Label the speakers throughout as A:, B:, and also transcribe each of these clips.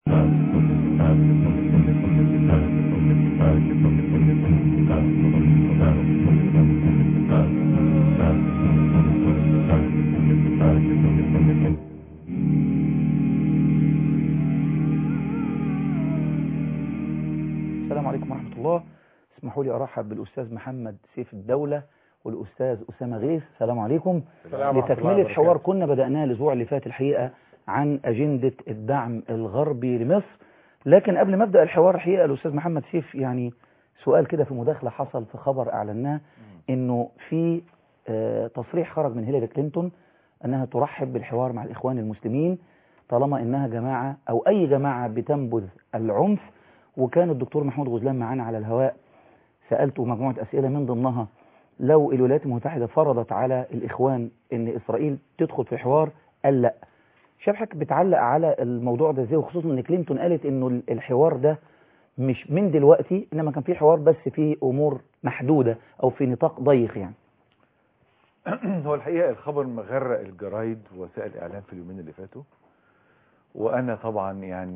A: السلام عليكم ورحمة الله. اسمحوا لي أرحب بالأستاذ محمد سيف الدولة والأستاذ أسامة غيث. السلام عليكم. لتكملة حوار كنا بدأناه الأسبوع اللي فات الحقيقة عن أجندة الدعم الغربي لمصر، لكن قبل ما أبدأ الحوار الحقيقة الأستاذ محمد سيف يعني سؤال كده في مداخلة حصل في خبر أعلناه إنه في تصريح خرج من هيلاري كلينتون أنها ترحب بالحوار مع الإخوان المسلمين طالما إنها جماعة أو أي جماعة بتنبذ العنف. وكان الدكتور محمود غزلان معانا على الهواء، سألته مجموعة أسئلة من ضمنها لو الولايات المتحدة فرضت على الإخوان إن إسرائيل تدخل في حوار، قال لا. شبحك بتعلق على الموضوع ده ازاي، وخصوصا إن كلينتون قالت إنه الحوار ده مش من دلوقتي، إنما كان في حوار بس في أمور محدودة أو في نطاق ضيق يعني.
B: هو الحقيقة الخبر مغرق الجرايد ووسائل الإعلام في اليومين اللي فاتوا، وأنا طبعا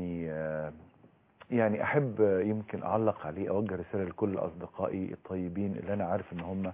B: يعني أحب يمكن أعلق عليه، أوجه رسالة لكل أصدقائي الطيبين اللي أنا عارف إن هم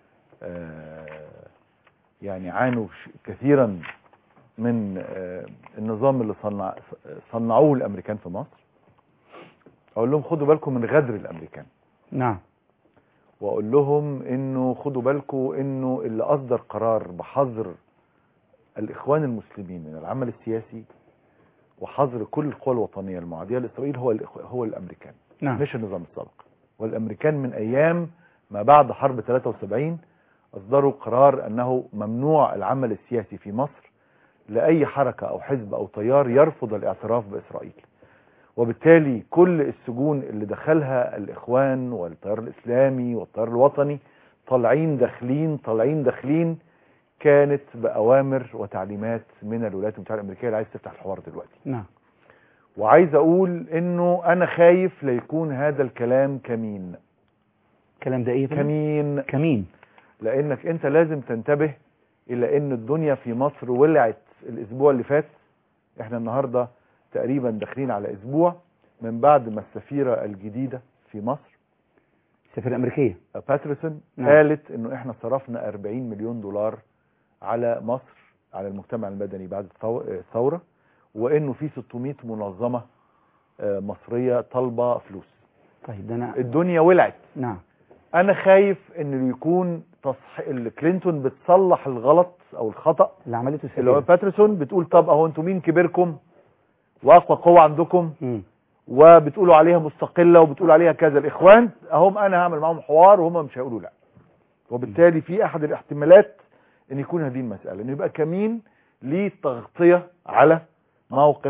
B: يعني عانوا كثيرا من النظام اللي صنعوه الأمريكان في مصر. أقول لهم خدوا بالكم من غدر الأمريكان.
A: نعم.
B: وأقول لهم إنه خدوا بالكم إنه اللي أصدر قرار بحظر الإخوان المسلمين من العمل السياسي وحظر كل القوى الوطنية المعادية لإسرائيل هو الأمريكان.
A: نعم.
B: مش النظام السابق. والأمريكان من أيام ما بعد حرب 73 أصدروا قرار أنه ممنوع العمل السياسي في مصر لأي حركة أو حزب أو تيار يرفض الاعتراف بإسرائيل. وبالتالي كل السجون اللي دخلها الإخوان والتيار الإسلامي والتيار الوطني طالعين داخلين كانت بأوامر وتعليمات من الولايات المتحدة الأمريكية اللي عايز تفتح الحوار دلوقتي.
A: نعم.
B: وعايز أقول إنه أنا خايف ليكون هذا الكلام كمين.
A: الكلام ده إيه؟ كمين.
B: لأنك أنت لازم تنتبه إلى إن الدنيا في مصر ولعت الأسبوع اللي فات. إحنا النهاردة تقريبا داخلين على أسبوع من بعد ما السفيرة الجديدة في مصر،
A: السفيرة الأمريكية
B: باتريسون،
A: نعم.
B: قالت إنه إحنا صرفنا 40 مليون دولار على مصر، على المجتمع المدني بعد الثورة، وإنه في 600 منظمة مصرية طالبة فلوس.
A: طيب ده
B: الدنيا ولعت.
A: نعم.
B: أنا خايف إنه يكون كلينتون بتصلح الغلط أو الخطأ
A: اللي عملته السفيرة،
B: اللي هو باتريسون بتقول طب أهو أنتوا مين كبيركم وأقوى قوة عندكم وبتقولوا عليها مستقلة وبتقولوا عليها كذا، الإخوان أهم أنا هعمل معهم حوار وهم مش هيقولوا لا. وبالتالي في أحد الاحتمالات ان يكون هذه المسألة انه يبقى كمين للتغطية على موقف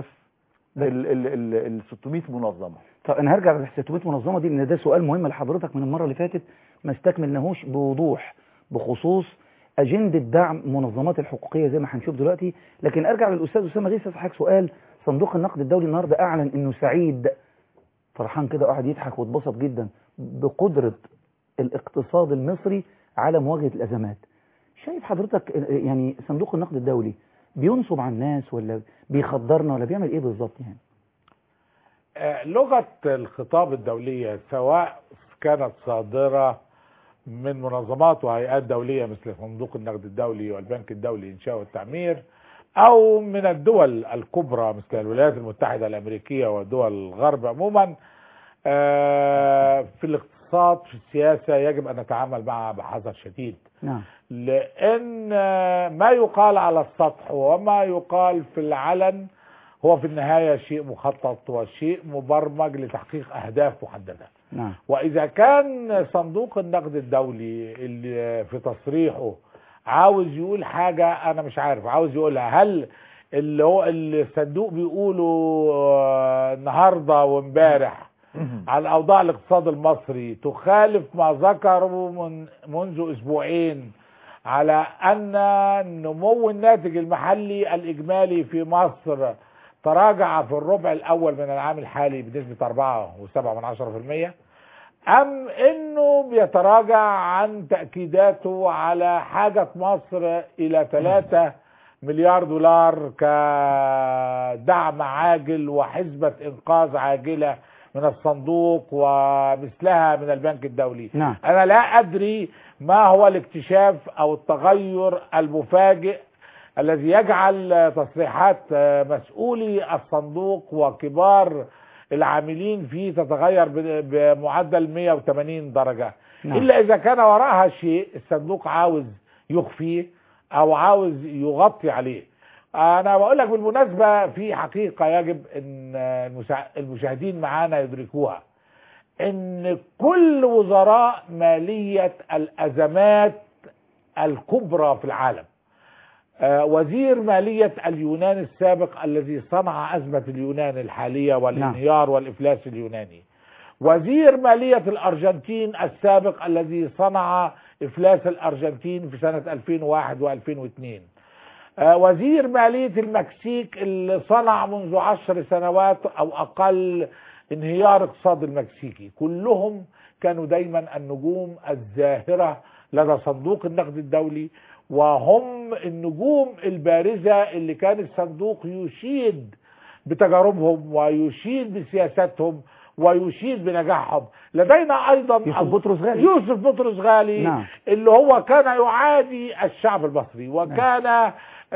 B: ال 600 منظمة.
A: طب انا هرجع لل 600 منظمة دي لان ده سؤال مهم لحضرتك من المرة اللي فاتت ما استكملناهوش بوضوح بخصوص أجندة دعم منظمات الحقوقية زي ما هنشوف دلوقتي. لكن ارجع للأستاذ أسامة غيث اسالك سؤال. صندوق النقد الدولي النهارده اعلن انه سعيد، فرحان كده وقاعد يضحك واتبسط جدا بقدرة الاقتصاد المصري على مواجهة الأزمات. شايف حضرتك يعني صندوق النقد الدولي بينصب على الناس ولا بيخدرنا ولا بيعمل ايه بالظبط يعني؟
C: لغة الخطاب الدولية سواء كانت صادرة من منظمات وهيئات دولية مثل صندوق النقد الدولي والبنك الدولي للإنشاء والتعمير أو من الدول الكبرى مثل الولايات المتحدة الأمريكية ودول الغرب عموما، في الاقتصاد في السياسة يجب أن نتعامل معها بحذر شديد.
A: نعم.
C: لأن ما يقال على السطح وما يقال في العلن هو في النهاية شيء مخطط وشيء مبرمج لتحقيق أهداف محددة.
A: نعم.
C: وإذا كان صندوق النقد الدولي اللي في تصريحه عاوز يقول حاجة أنا مش عارف عاوز يقولها، هل اللي هو الصندوق بيقوله النهاردة وامبارح على أوضاع الاقتصاد المصري تخالف ما ذكروا منذ أسبوعين على أن نمو الناتج المحلي الإجمالي في مصر تراجع في الربع الأول من العام الحالي بنسبة 4.7%، أم أنه بيتراجع عن تأكيداته على حاجة مصر إلى 3 مليار دولار كدعم عاجل وحزبة إنقاذ عاجلة من الصندوق ومثلها من البنك الدولي.
A: نعم.
C: أنا لا أدري ما هو الاكتشاف أو التغير المفاجئ الذي يجعل تصريحات مسؤولي الصندوق وكبار العاملين فيه تتغير بمعدل 180 درجة.
A: نعم.
C: إلا إذا كان وراءها شيء الصندوق عاوز يخفيه أو عاوز يغطي عليه. أنا بقول لك بالمناسبة في حقيقة يجب أن المشاهدين معانا يدركوها، أن كل وزراء مالية الأزمات الكبرى في العالم، وزير مالية اليونان السابق الذي صنع أزمة اليونان الحالية والانهيار والإفلاس اليوناني، وزير مالية الأرجنتين السابق الذي صنع إفلاس الأرجنتين في سنة 2001 و2002، وزير مالية المكسيك اللي صنع منذ 10 سنوات أو أقل انهيار اقتصاد المكسيكي، كلهم كانوا دايما النجوم الزاهرة لدى صندوق النقد الدولي، وهم النجوم البارزة اللي كان الصندوق يشيد بتجاربهم ويشيد بسياساتهم ويشيد بنجاحهم. لدينا ايضا يوسف بطرس غالي.
A: نعم.
C: اللي هو كان يعادي الشعب المصري وكان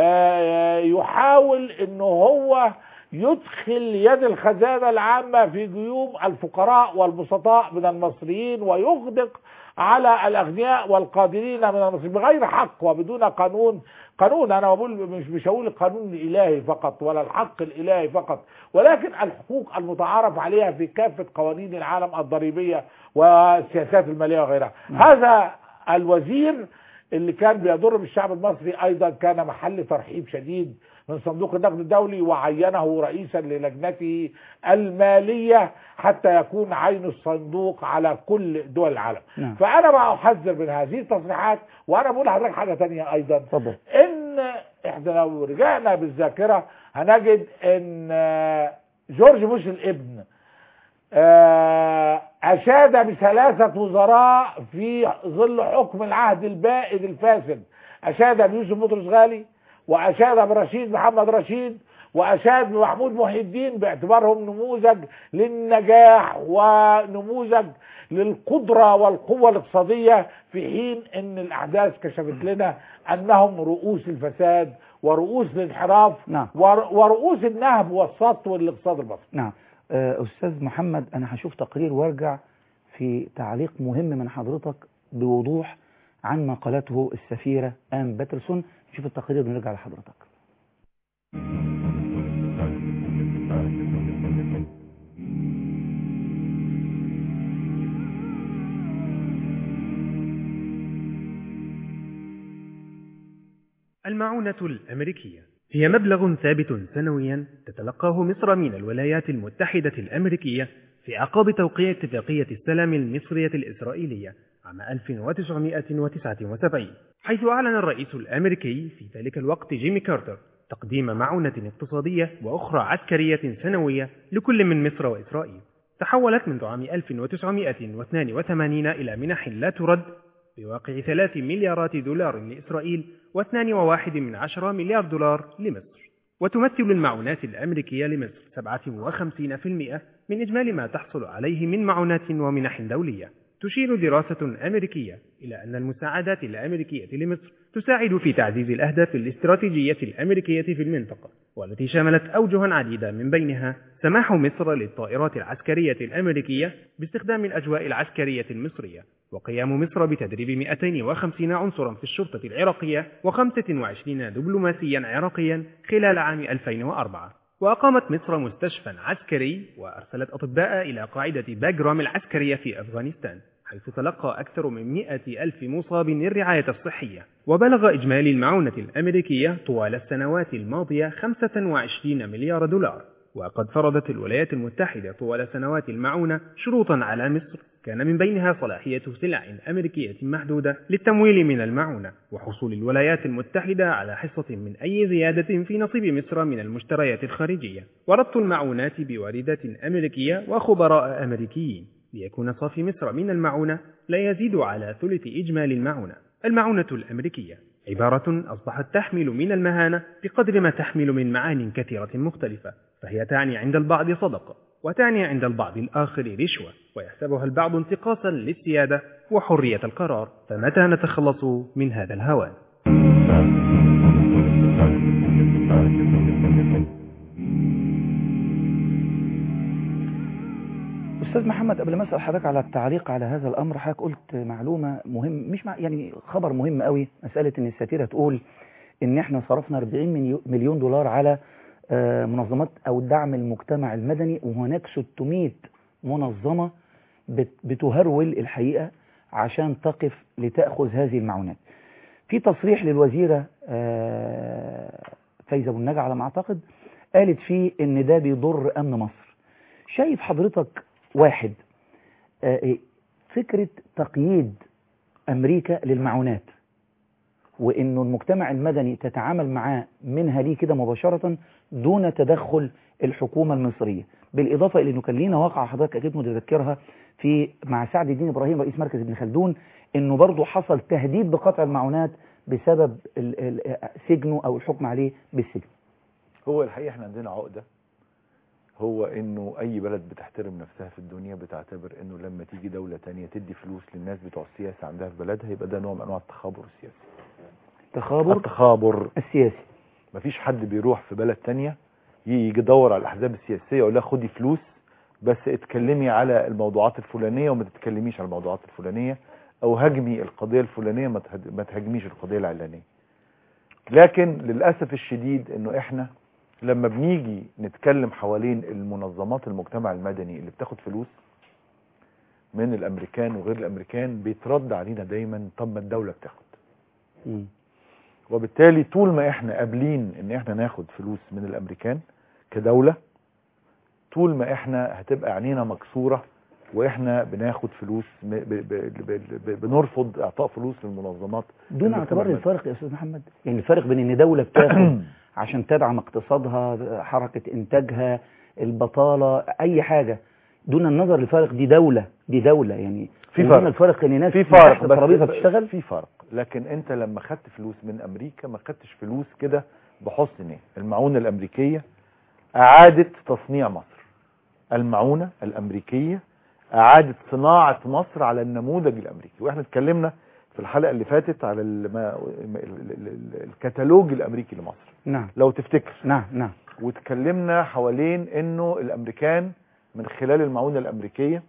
C: يحاول انه هو يدخل يد الخزانة العامة في جيوب الفقراء والبسطاء من المصريين ويغدق على الأغنياء والقادرين من المصريين بغير حق وبدون قانون. أنا بقول مش هقول القانون الإلهي فقط ولا الحق الإلهي فقط، ولكن الحقوق المتعارف عليها في كافة قوانين العالم الضريبية والسياسات المالية وغيرها. هذا الوزير اللي كان بيضر بالشعب المصري أيضا كان محل ترحيب شديد من صندوق النقد الدولي، وعينه رئيسا للجنته المالية حتى يكون عين الصندوق على كل دول العالم.
A: نعم.
C: فأنا بقى أحذر من هذه التصريحات. وأنا بقول لحضرتك حاجة تانية أيضا،
A: طبعا.
C: إن إحنا لو رجعنا بالذاكرة هنجد إن جورج بوش الابن أشاد ب3 وزراء في ظل حكم العهد البائد الفاسد. أشاد بيوسف بطرس غالي، وأشاد برشيد محمد رشيد، وأشاد بمحمود محي الدين باعتبارهم نموذج للنجاح ونموذج للقدرة والقوة الاقتصادية، في حين أن الأحداث كشفت لنا أنهم رؤوس الفساد ورؤوس الانحراف.
A: نعم.
C: ورؤوس النهب والسطو للاقتصاد المصري.
A: نعم. أستاذ محمد، أنا هشوف تقرير وارجع في تعليق مهم من حضرتك بوضوح عن ما قالته السفيرة آن باترسون. نشوف التقرير ونرجع لحضرتك.
D: المعونة الأمريكية هي مبلغ ثابت سنويا تتلقاه مصر من الولايات المتحدة الأمريكية في أعقاب توقيع اتفاقية السلام المصرية الإسرائيلية عام 1979، حيث أعلن الرئيس الأمريكي في ذلك الوقت جيمي كارتر تقديم معونة اقتصادية وأخرى عسكرية سنوية لكل من مصر وإسرائيل. تحولت منذ عام 1982 إلى منح لا ترد بواقع 3 مليارات دولار لإسرائيل و2.1 مليار دولار لمصر. وتمثل المعونات الأمريكية لمصر 57% من إجمالي ما تحصل عليه من معونات ومنح دولية. تشير دراسة أمريكية إلى أن المساعدات الأمريكية لمصر تساعد في تعزيز الأهداف الاستراتيجية الأمريكية في المنطقة، والتي شملت أوجها عديدة من بينها سماح مصر للطائرات العسكرية الأمريكية باستخدام الأجواء العسكرية المصرية، وقيام مصر بتدريب 250 عنصرا في الشرطة العراقية و25 دبلوماسيا عراقيا خلال عام 2004. وأقامت مصر مستشفى عسكري وأرسلت أطباء إلى قاعدة باغرام العسكرية في أفغانستان، حيث تلقى أكثر من 100,000 مصاب الرعاية الصحية. وبلغ إجمالي المعونة الأمريكية طوال السنوات الماضية 25 مليار دولار. وقد فرضت الولايات المتحدة طوال سنوات المعونة شروطا على مصر، كان من بينها صلاحية سلع أمريكية محدودة للتمويل من المعونة، وحصول الولايات المتحدة على حصة من أي زيادة في نصيب مصر من المشتريات الخارجية، وربط المعونات بواردات أمريكية وخبراء أمريكيين، ليكون صافي مصر من المعونة لا يزيد على ثلث إجمالي المعونة. المعونة الأمريكية عبارة أصبحت تحمل من المهانة بقدر ما تحمل من معان كثيرة مختلفة، فهي تعني عند البعض صدقة، وتعني عند البعض الآخر رشوة، ويحسبها البعض انتقاصا للسيادة وحرية القرار. فمتى نتخلص من هذا الهوان؟
A: أستاذ محمد، قبل ما أسأل حضرتك على التعليق على هذا الأمر، حضرتك قلت معلومة مهم، مش يعني خبر مهم قوي، مسألة إن السفيرة تقول إن إحنا صرفنا 40 مليون دولار على منظمات أو دعم المجتمع المدني، وهناك 600 منظمة بتهرول الحقيقة عشان تقف لتأخذ هذه المعونات. في تصريح للوزيرة فايزة أبو النجا على ما أعتقد، قالت فيه إن ده بيضر أمن مصر. شايف حضرتك واحد فكرة تقييد أمريكا للمعونات، وإنه المجتمع المدني تتعامل معاه منها ليه كده مباشرة دون تدخل الحكومة المصرية، بالإضافة إلى أنه كان لينا واقعة حضرتك أكيد متذكرها في مع سعد الدين إبراهيم رئيس مركز ابن خلدون، إنه برضو حصل تهديد بقطع المعونات بسبب سجنه أو الحكم عليه بالسجن.
B: هو الحقيقة احنا عندنا عقدة، هو انه اي بلد بتحترم نفسها في الدنيا بتعتبر انه لما تيجي دولة تانية تدي فلوس للناس بتوع السياسة عندها في بلدها يبقى ده نوع من انواع التخابر السياسي. التخابر السياسي. مفيش حد بيروح في بلد تانية يجي يدور على الاحزاب السياسية يقول لها خدي فلوس بس اتكلمي على الموضوعات الفلانية وما تتكلميش على الموضوعات الفلانية، او هاجمي القضية الفلانية ما تهاجميش القضية العلانية. لكن للأسف الشديد انه احنا لما بنيجي نتكلم حوالين المنظمات المجتمع المدني اللي بتاخد فلوس من الامريكان وغير الامريكان بيترد علينا دايما طب ما الدولة بتاخد. وبالتالي طول ما احنا قابلين ان احنا ناخد فلوس من الامريكان كدولة، طول ما احنا هتبقى عينينا مكسورة واحنا بناخد فلوس بنرفض اعطاء فلوس للمنظمات
A: دون اعتبار الفرق يا استاذ محمد. يعني الفرق بين ان دولة بتاخد عشان تدعم اقتصادها، حركة انتاجها، البطالة، اي حاجة، دون النظر للفرق. دي دولة يعني
B: في فرق.
A: الفرق ان ناس
B: في فرق
A: الترابيزه بتشتغل.
B: في فرق، لكن انت لما خدت فلوس من امريكا ما خدتش فلوس كده بحسن نية. المعونة الامريكية اعادت تصنيع مصر. المعونة الامريكية اعادت صناعة مصر على النموذج الامريكي. واحنا اتكلمنا في الحلقة اللي فاتت على الكتالوج الامريكي لمصر.
A: نعم.
B: لو تفتكر.
A: نعم.
B: وتكلمنا حوالين انه الامريكان من خلال المعونة الامريكية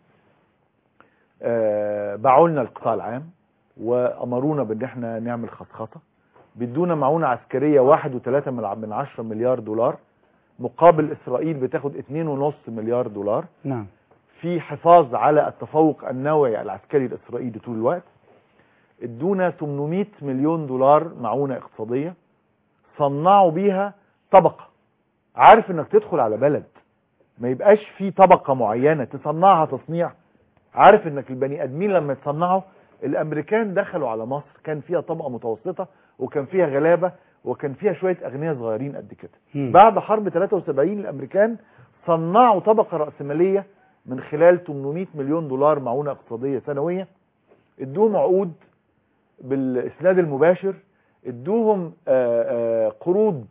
B: باعوا لنا القطاع العام وامرونا بان احنا نعمل خطخطة، بدون معونة عسكرية 1.3 مليار دولار، مقابل اسرائيل بتاخد 2.5 مليار دولار.
A: نعم.
B: في حفاظ على التفوق النوعي العسكري الاسرائيلي طول الوقت. ادونا 800 مليون دولار معونة اقتصادية صنعوا بيها طبقة. عارف انك تدخل على بلد ما يبقاش في طبقة معينة تصنعها تصنيع. عارف انك البني ادمين لما يتصنعوا، الامريكان دخلوا على مصر كان فيها طبقة متوسطة وكان فيها غلابة وكان فيها شوية اغنياء صغيرين قد كده. بعد حرب 73 الامريكان صنعوا طبقة رأسمالية من خلال 800 مليون دولار معونة اقتصادية سنوية. ادوهم عقود بالاسناد المباشر، ادوهم قروض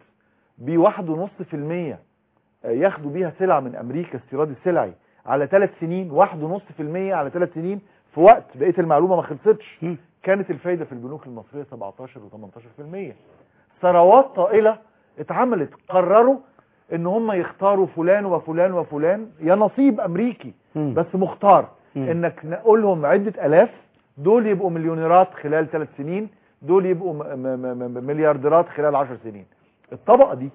B: ب1.5% ياخدوا بيها سلع من امريكا، استيراد السلعي على 3 سنين، 1.5% على 3 سنين. في وقت بقية المعلومة ما خلصتش كانت الفايدة في البنوك المصرية 17 و18%. ثروات طائلة اتعملت. قرروا ان هم يختاروا فلان وفلان وفلان، يا نصيب امريكي بس مختار انك نقولهم عدة الاف، دول يبقوا مليونيرات خلال 3 سنين، دول يبقوا مليارديرات خلال 10 سنين. الطبقة دي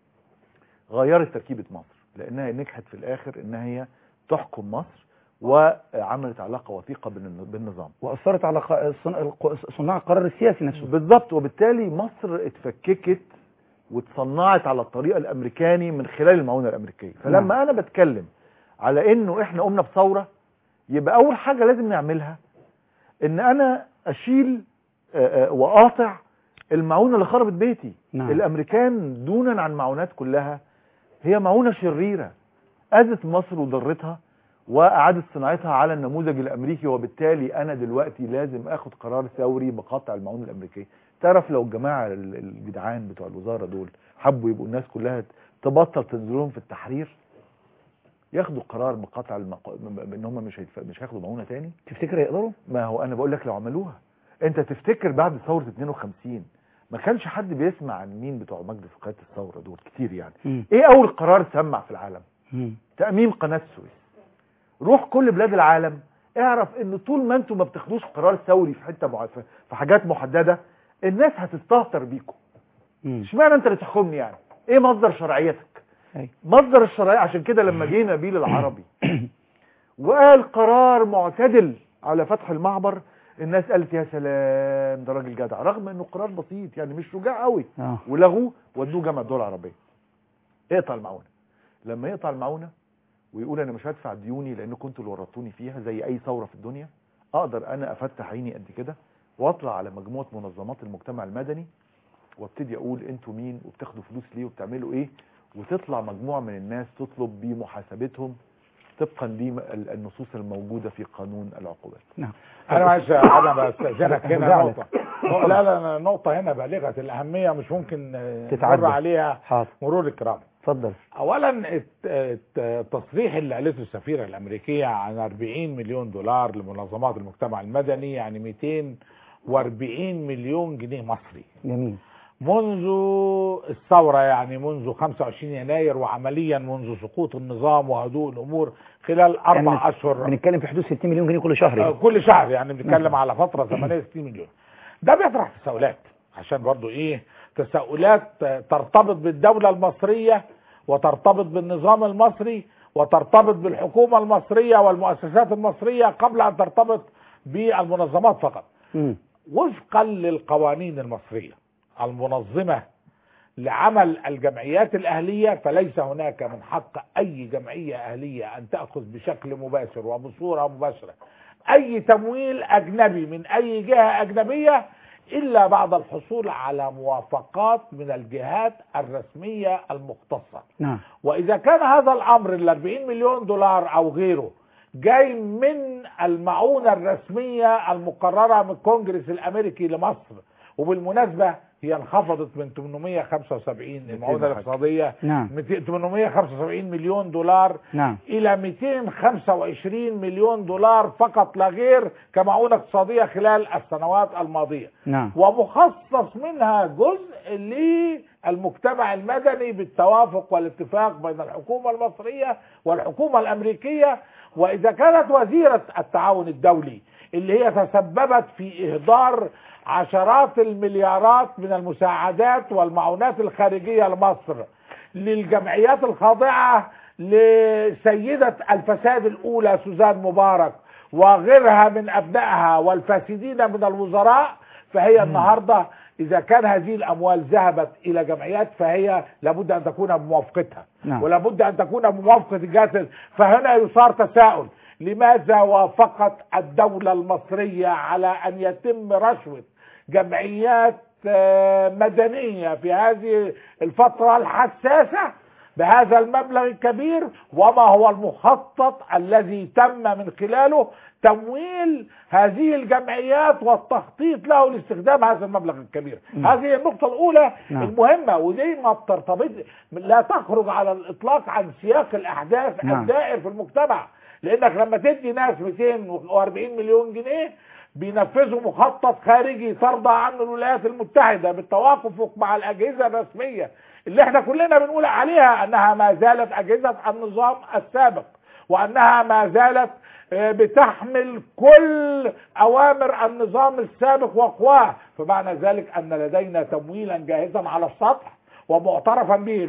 B: غيرت تركيبة مصر لانها نجحت في الاخر انها هي تحكم مصر وعملت علاقة وثيقة بالنظام
A: واثرت على صناع القرار السياسي نفسه.
B: بالضبط. وبالتالي مصر اتفككت واتصنعت على الطريقة الامريكاني من خلال المعونة الامريكية. فلما انا بتكلم على انه احنا قمنا بثورة، يبقى اول حاجة لازم نعملها ان انا اشيل واقاطع المعونة اللي خربت بيتي.
A: نعم.
B: الامريكان دونا عن معونات كلها هي معونة شريرة اذت مصر وضرتها واعادت صناعتها على النموذج الامريكي. وبالتالي انا دلوقتي لازم اخد قرار ثوري بقطع المعونة الامريكية. تعرف لو الجماعة الجدعان بتوع الوزارة دول حبوا يبقوا الناس كلها تبطل تنزلهم في التحرير، ياخدوا قرار بقطع ان هم مش هياخدوا معونة تاني.
A: تفتكر يقدروا؟
B: ما هو انا بقول لك لو عملوها. انت تفتكر بعد ثورة 52 ما كانش حد بيسمع عن مين بتوع مجلس قيادة الثورة دول كتير يعني. ايه اول قرار سمع في العالم؟ تأميم قناة السويس. روح كل بلاد العالم اعرف ان طول ما انتم ما بتاخدوش قرار ثوري في حته في حاجات محدده الناس هتستهتر بيكم. اشمعنى انت اللي تحكمني يعني؟ ايه مصدر شرعيتك؟ مصدر الشرعيه. عشان كده لما جه نبيل العربي وقال قرار معتدل على فتح المعبر، الناس قالت يا سلام ده راجل جدع، رغم انه قرار بسيط يعني مش شجاع قوي. ولغوه ودوه جامعه الدول العربيه. اقطع المعونه. لما يقطع المعونه ويقول انا مش هدفع ديوني لان كنتوا اللي ورطوني فيها زي اي ثوره في الدنيا، اقدر انا افتح عيني قد كده واطلع على مجموعه منظمات المجتمع المدني وابتدي اقول انتوا مين وبتاخدوا فلوس ليه وبتعملوا ايه، وتطلع مجموعه من الناس تطلب بمحاسبتهم طبقا للنصوص الموجوده في قانون العقوبات.
A: نعم.
C: انا معلش انا بستاذنك هنا نقطه. لا نقطه هنا بالغه الاهميه مش ممكن تمر عليها مرور الكرام.
A: اتفضل.
C: اولا التصريح اللي قالته السفيره الامريكيه عن 40 مليون دولار لمنظمات المجتمع المدني يعني 240 مليون جنيه مصري.
A: جميل.
C: منذ الثوره يعني منذ 25 يناير وعمليا منذ سقوط النظام وهدوء الامور خلال 4 اشهر.
A: بنتكلم في حدود 60 مليون جنيه كل شهر.
C: كل شهر يعني بنتكلم على فتره زمنيه 60 مليون. ده بيطرح تساؤلات عشان برضو ايه؟ تساؤلات ترتبط بالدوله المصريه وترتبط بالنظام المصري وترتبط بالحكومة المصرية والمؤسسات المصرية قبل أن ترتبط بالمنظمات فقط. وفقا للقوانين المصرية المنظمة لعمل الجمعيات الأهلية، فليس هناك من حق أي جمعية أهلية أن تأخذ بشكل مباشر وبصورة مباشرة أي تمويل أجنبي من أي جهة أجنبية إلا بعد الحصول على موافقات من الجهات الرسمية المختصة.
A: نعم.
C: وإذا كان هذا الأمر ال 40 مليون دولار أو غيره جاي من المعونة الرسمية المقررة من الكونجرس الأمريكي لمصر، وبالمناسبة هي انخفضت من 875 المعونة الاقتصادية.
A: نعم.
C: 875 مليون دولار.
A: نعم.
C: إلى 225 مليون دولار فقط لا غير كمعونة اقتصادية خلال السنوات الماضية.
A: نعم.
C: ومخصص منها جزء للمجتمع المدني بالتوافق والاتفاق بين الحكومة المصرية والحكومة الأمريكية. وإذا كانت وزيرة التعاون الدولي اللي هي تسببت في إهدار عشرات المليارات من المساعدات والمعونات الخارجية لمصر للجمعيات الخاضعة لسيدة الفساد الأولى سوزان مبارك وغيرها من أبنائها والفاسدين من الوزراء، فهي النهاردة إذا كان هذه الأموال ذهبت إلى جمعيات فهي لابد أن تكون بموافقتها.
A: نعم.
C: ولابد أن تكون بموافقة الجهات. فهنا يثار تساؤل: لماذا وافقت الدولة المصرية على أن يتم رشوة جمعيات مدنية في هذه الفترة الحساسة بهذا المبلغ الكبير؟ وما هو المخطط الذي تم من خلاله تمويل هذه الجمعيات والتخطيط له لاستخدام هذا المبلغ الكبير؟ هذه النقطة الأولى المهمة، ودي ما بترتبط لا تخرج على الإطلاق عن سياق الأحداث الدائر في المجتمع. لأنك لما تدي ناس 240 مليون جنيه بينفذوا مخطط خارجي ترضى عنه الولايات المتحدة بالتوافق مع الأجهزة الرسمية اللي احنا كلنا بنقول عليها أنها ما زالت أجهزة النظام السابق، وأنها ما زالت بتحمل كل أوامر النظام السابق وقواه، فمعنى ذلك أن لدينا تمويلا جاهزا على السطح ومعترفا به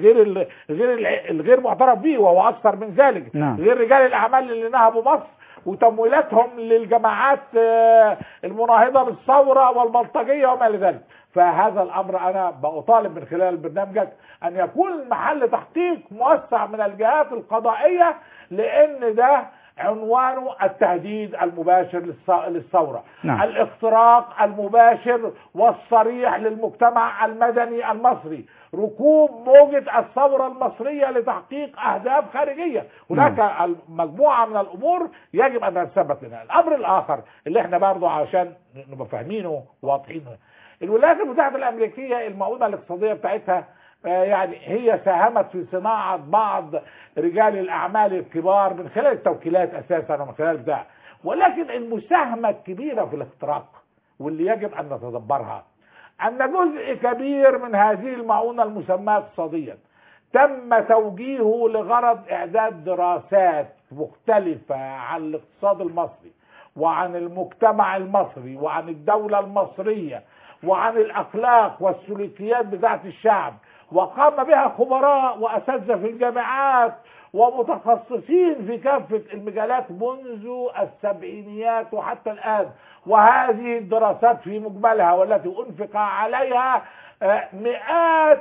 C: غير معترف به، وهو أكثر من ذلك. غير رجال الأعمال اللي نهبوا مصر وتمويلاتهم للجماعات المناهضة للثورة والبلطجية وما إلى ذلك. فهذا الأمر أنا بأطالب من خلال برنامجك أن يكون محل تحقيق موسع من الجهات القضائية، لأن ده عنوانه التهديد المباشر للثورة. الاختراق المباشر والصريح للمجتمع المدني المصري، ركوب موجة الثورة المصرية لتحقيق أهداف خارجية. هناك مجموعة من الأمور يجب أن تثبت لنا. الأمر الآخر اللي احنا برضو عشان نبقى فاهمينه واضحينه، الولايات المتحدة الأمريكية المعونة الاقتصادية بتاعتها يعني هي ساهمت في صناعة بعض رجال الأعمال الكبار من خلال التوكيلات أساسا ومن خلال بتاع، ولكن المساهمة الكبيرة في الاختراق واللي يجب أن نتدبرها أن جزء كبير من هذه المعونة المسماة اقتصاديا تم توجيهه لغرض إعداد دراسات مختلفة عن الاقتصاد المصري وعن المجتمع المصري وعن الدولة المصرية وعن الأخلاق والسلوكيات بتاعت الشعب، وقام بها خبراء وأساتذة في الجامعات ومتخصصين في كافة المجالات منذ السبعينيات وحتى الآن. وهذه الدراسات في مجملها والتي أنفق عليها مئات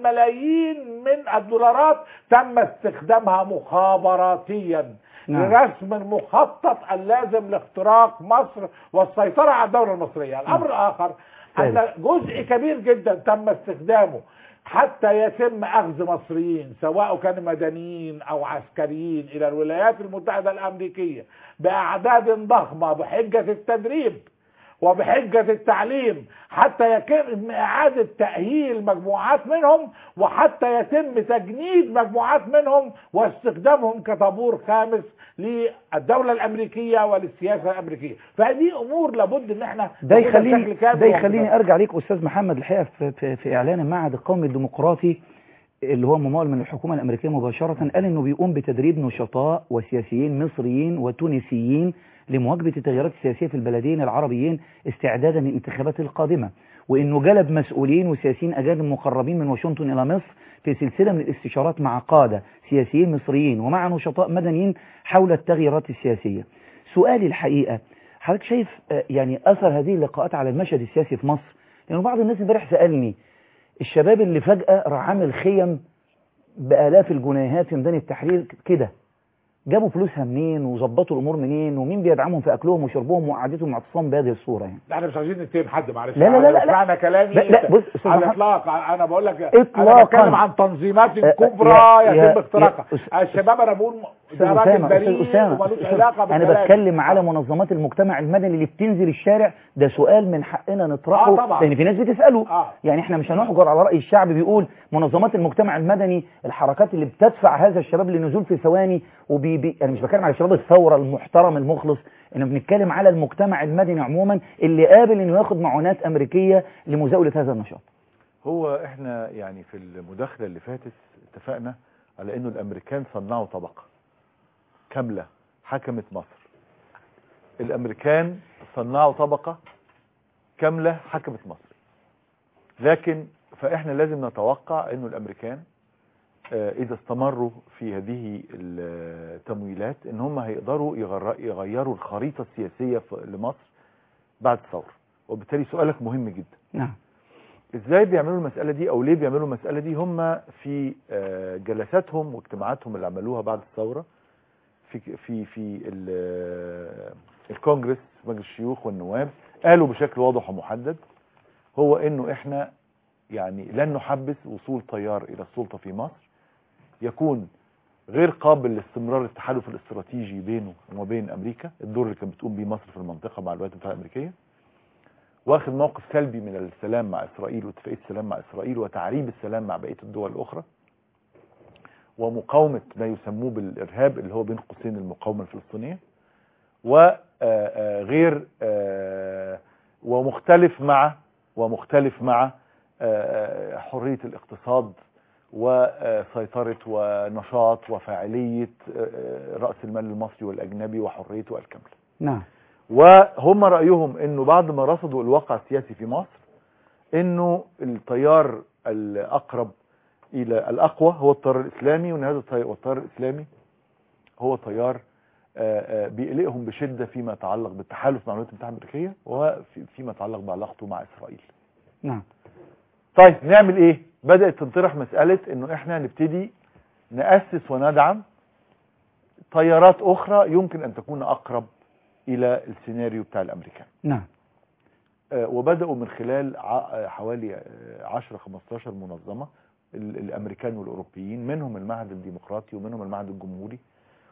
C: الملايين من الدولارات تم استخدامها مخابراتيا لرسم مخطط اللازم لاختراق مصر والسيطرة على الدولة المصرية. الأمر الآخر أن جزء كبير جدا تم استخدامه حتى يتم أخذ مصريين سواء كانوا مدنيين أو عسكريين إلى الولايات المتحدة الأمريكية بأعداد ضخمة بحجة التدريب وبحجة التعليم حتى يتم إعادة تأهيل مجموعات منهم وحتى يتم تجنيد مجموعات منهم واستخدامهم كطابور خامس للدولة الأمريكية وللسياسة الأمريكية. فهذه أمور لابد إن احنا
A: ده يخليني أرجع ليك أستاذ محمد. الحقيقة في إعلان المعهد القومي الديمقراطي اللي هو ممول من الحكومة الأمريكية مباشرة قال إنه بيقوم بتدريب نشطاء وسياسيين مصريين وتونسيين لمواجهة التغيرات السياسية في البلدين العربيين استعدادا للانتخابات القادمة، وإنه جلب مسؤولين وسياسيين أجانب مقربين من واشنطن إلى مصر في سلسلة من الاستشارات مع قادة سياسيين مصريين ومع نشطاء مدنيين حول التغييرات السياسية. سؤالي الحقيقة، حضرتك شايف يعني أثر هذه اللقاءات على المشهد السياسي في مصر؟ لأنه بعض الناس امبارح سألني الشباب اللي فجأة راح عامل خيم بآلاف الجنيهات في ميدان التحرير كده، جابوا فلوسها منين وظبطوا الامور منين ومين بيدعمهم في اكلهم وشربهم وقعدتهم واعتصام بهذه الصوره يعني؟
C: احنا مش عايزين نتهم حد معلش.
A: لا
C: معنى كلامي
A: لا بص
C: على الاطلاق انا بقول لك
A: اطلاقا
C: انا بتكلم عن تنظيمات كبرى يتم اختراقها. الشباب انا بقول ده راجل بريء ومالوش علاقه بالكلام.
A: انا بتكلم على منظمات المجتمع المدني اللي بتنزل الشارع، ده سؤال من حقنا نطرحه لان في ناس بتساله. يعني احنا مش هنحجر على راي الشعب بيقول منظمات المجتمع المدني الحركات اللي بتدفع هذا الشباب للنزول في ثواني انا مش بتكلم على شباب الثوره المحترم المخلص، انا بنتكلم على المجتمع المدني عموما اللي قابل انه ياخد معونات امريكيه لمزاوله هذا النشاط.
B: هو احنا يعني في المداخله اللي فاتت اتفقنا على انه الامريكان صنعوا طبقه كامله حكمت مصر. الامريكان صنعوا طبقه كامله حكمت مصر، لكن فاحنا لازم نتوقع انه الامريكان اذا استمروا في هذه التمويلات ان هم هيقدروا يغيروا الخريطه السياسيه لمصر بعد الثوره. وبالتالي سؤالك مهم جدا.
A: نعم.
B: ازاي بيعملوا المساله دي او ليه بيعملوا المساله دي؟ هم في جلساتهم واجتماعاتهم اللي عملوها بعد الثوره في الكونجرس مجلس الشيوخ والنواب قالوا بشكل واضح ومحدد هو انه احنا يعني لن نحبس وصول تيار الى السلطه في مصر يكون غير قابل لاستمرار التحالف الاستراتيجي بينه وما بين امريكا، الدور اللي كانت بتقوم بيه مصر في المنطقه مع الولايات المتحده الامريكيه، واخذ موقف سلبي من السلام مع اسرائيل واتفاقيه السلام مع اسرائيل وتعريب السلام مع بقيه الدول الاخرى، ومقاومه ما يسموه بالارهاب اللي هو بين قوسين المقاومه الفلسطينيه، وغير ومختلف مع حريه الاقتصاد وسيطرة ونشاط وفاعلية رأس المال المصري والأجنبي وحريته الكاملة.
A: نعم.
B: وهم رأيهم انه بعد ما رصدوا الواقع السياسي في مصر انه التيار الأقرب إلى الأقوى هو التيار الإسلامي، وان هذا التيار الإسلامي هو تيار بيقلقهم بشدة فيما يتعلق بالتحالف مع الولايات المتحدة الأمريكية وفيما يتعلق بعلاقته مع إسرائيل.
A: نعم.
B: طيب نعمل ايه؟ بدأت تنطرح مسألة انه احنا نبتدي نأسس وندعم تيارات اخرى يمكن ان تكون اقرب الى السيناريو بتاع الامريكان.
A: نعم.
B: وبدأوا من خلال حوالي 10-15 منظمة، الامريكان والاوروبيين، منهم المعهد الديمقراطي ومنهم المعهد الجمهوري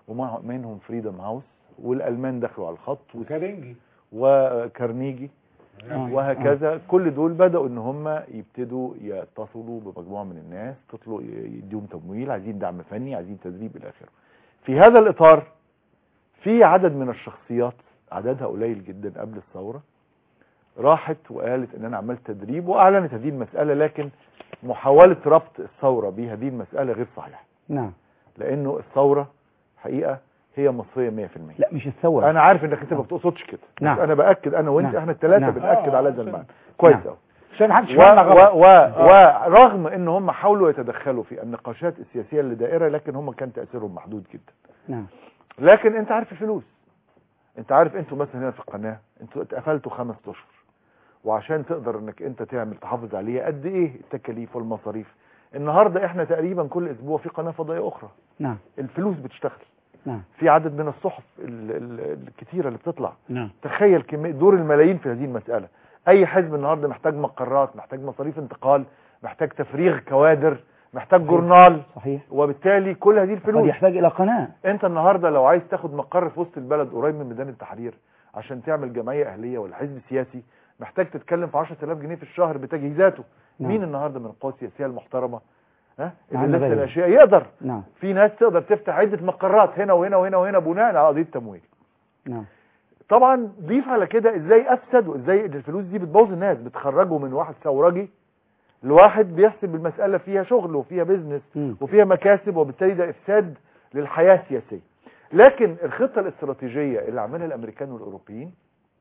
B: ومنهم فريدم هاوس، والالمان دخلوا على الخط
C: وكارنيجي
B: وكارنيجي وهكذا. كل دول بدأوا ان هم يبتدوا يتصلوا بمجموعة من الناس، تطلوا يديهم تمويل، عايزين دعم فني، عايزين تدريب الى اخره. في هذا الاطار في عدد من الشخصيات عددها قليل جدا قبل الثورة راحت وقالت ان انا عملت تدريب واعلنت هذه المسألة، لكن محاولة ربط الثورة بهذه المسألة غير صحيحة.
A: نعم.
B: لانه الثورة حقيقة هي مصرية 100%.
A: لا مش الثورة.
B: انا عارف انك انت ما بتقصدش كده.
A: نعم.
B: انا باكد، انا وانت،
A: نعم.
B: احنا الثلاثة
A: نعم.
B: بنأكد على هذا المعنى كويس قوي.
C: عشان محدش فهمنا غلط.
B: ورغم ان هم حاولوا يتدخلوا في النقاشات السياسية اللي دائرة، لكن هم كان تأثيرهم محدود جدا.
A: نعم.
B: لكن انت عارف الفلوس، انت عارف انتوا مثلا هنا في القناة انتوا اتقفلتوا 5 اشهر، وعشان تقدر انك انت تعمل تحافظ عليها قد ايه التكاليف والمصاريف. النهاردة احنا تقريبا كل اسبوع في قناة فضائية اخرى.
A: نعم.
B: الفلوس بتشتغل.
A: نعم.
B: في عدد من الصحف الكتيرة اللي بتطلع.
A: نعم.
B: تخيل كمية دور الملايين في هذه المسألة. اي حزب النهاردة محتاج مقرات، محتاج مصاريف انتقال، محتاج تفريغ كوادر، محتاج جورنال.
A: صحيح.
B: وبالتالي كل هذه
A: قد
B: الفلوس
A: يحتاج الى قناة.
B: انت النهاردة لو عايز تاخد مقر في وسط البلد قريب من ميدان التحرير عشان تعمل جمعية اهلية ولا حزب سياسي، محتاج تتكلم في 10,000 جنيه في الشهر بتجهيزاته.
A: نعم.
B: مين النهاردة من القوى السياسية المحترمة اللي
A: نعم.
B: لسه الاشياء يقدر؟
A: نعم.
B: في ناس تقدر تفتح عدة مقرات هنا وهنا وهنا وهنا بناء على قضية تمويل.
A: نعم.
B: طبعا ضيف على كده ازاي افسد، وازاي الفلوس دي بتبوظ الناس، بتخرجوا من واحد ثورجي لواحد بيحسب المسألة فيها شغل وفيها بيزنس وفيها مكاسب، وبالتالي ده افساد للحياة السياسية. لكن الخطة الاستراتيجية اللي عملها الامريكان والاوروبيين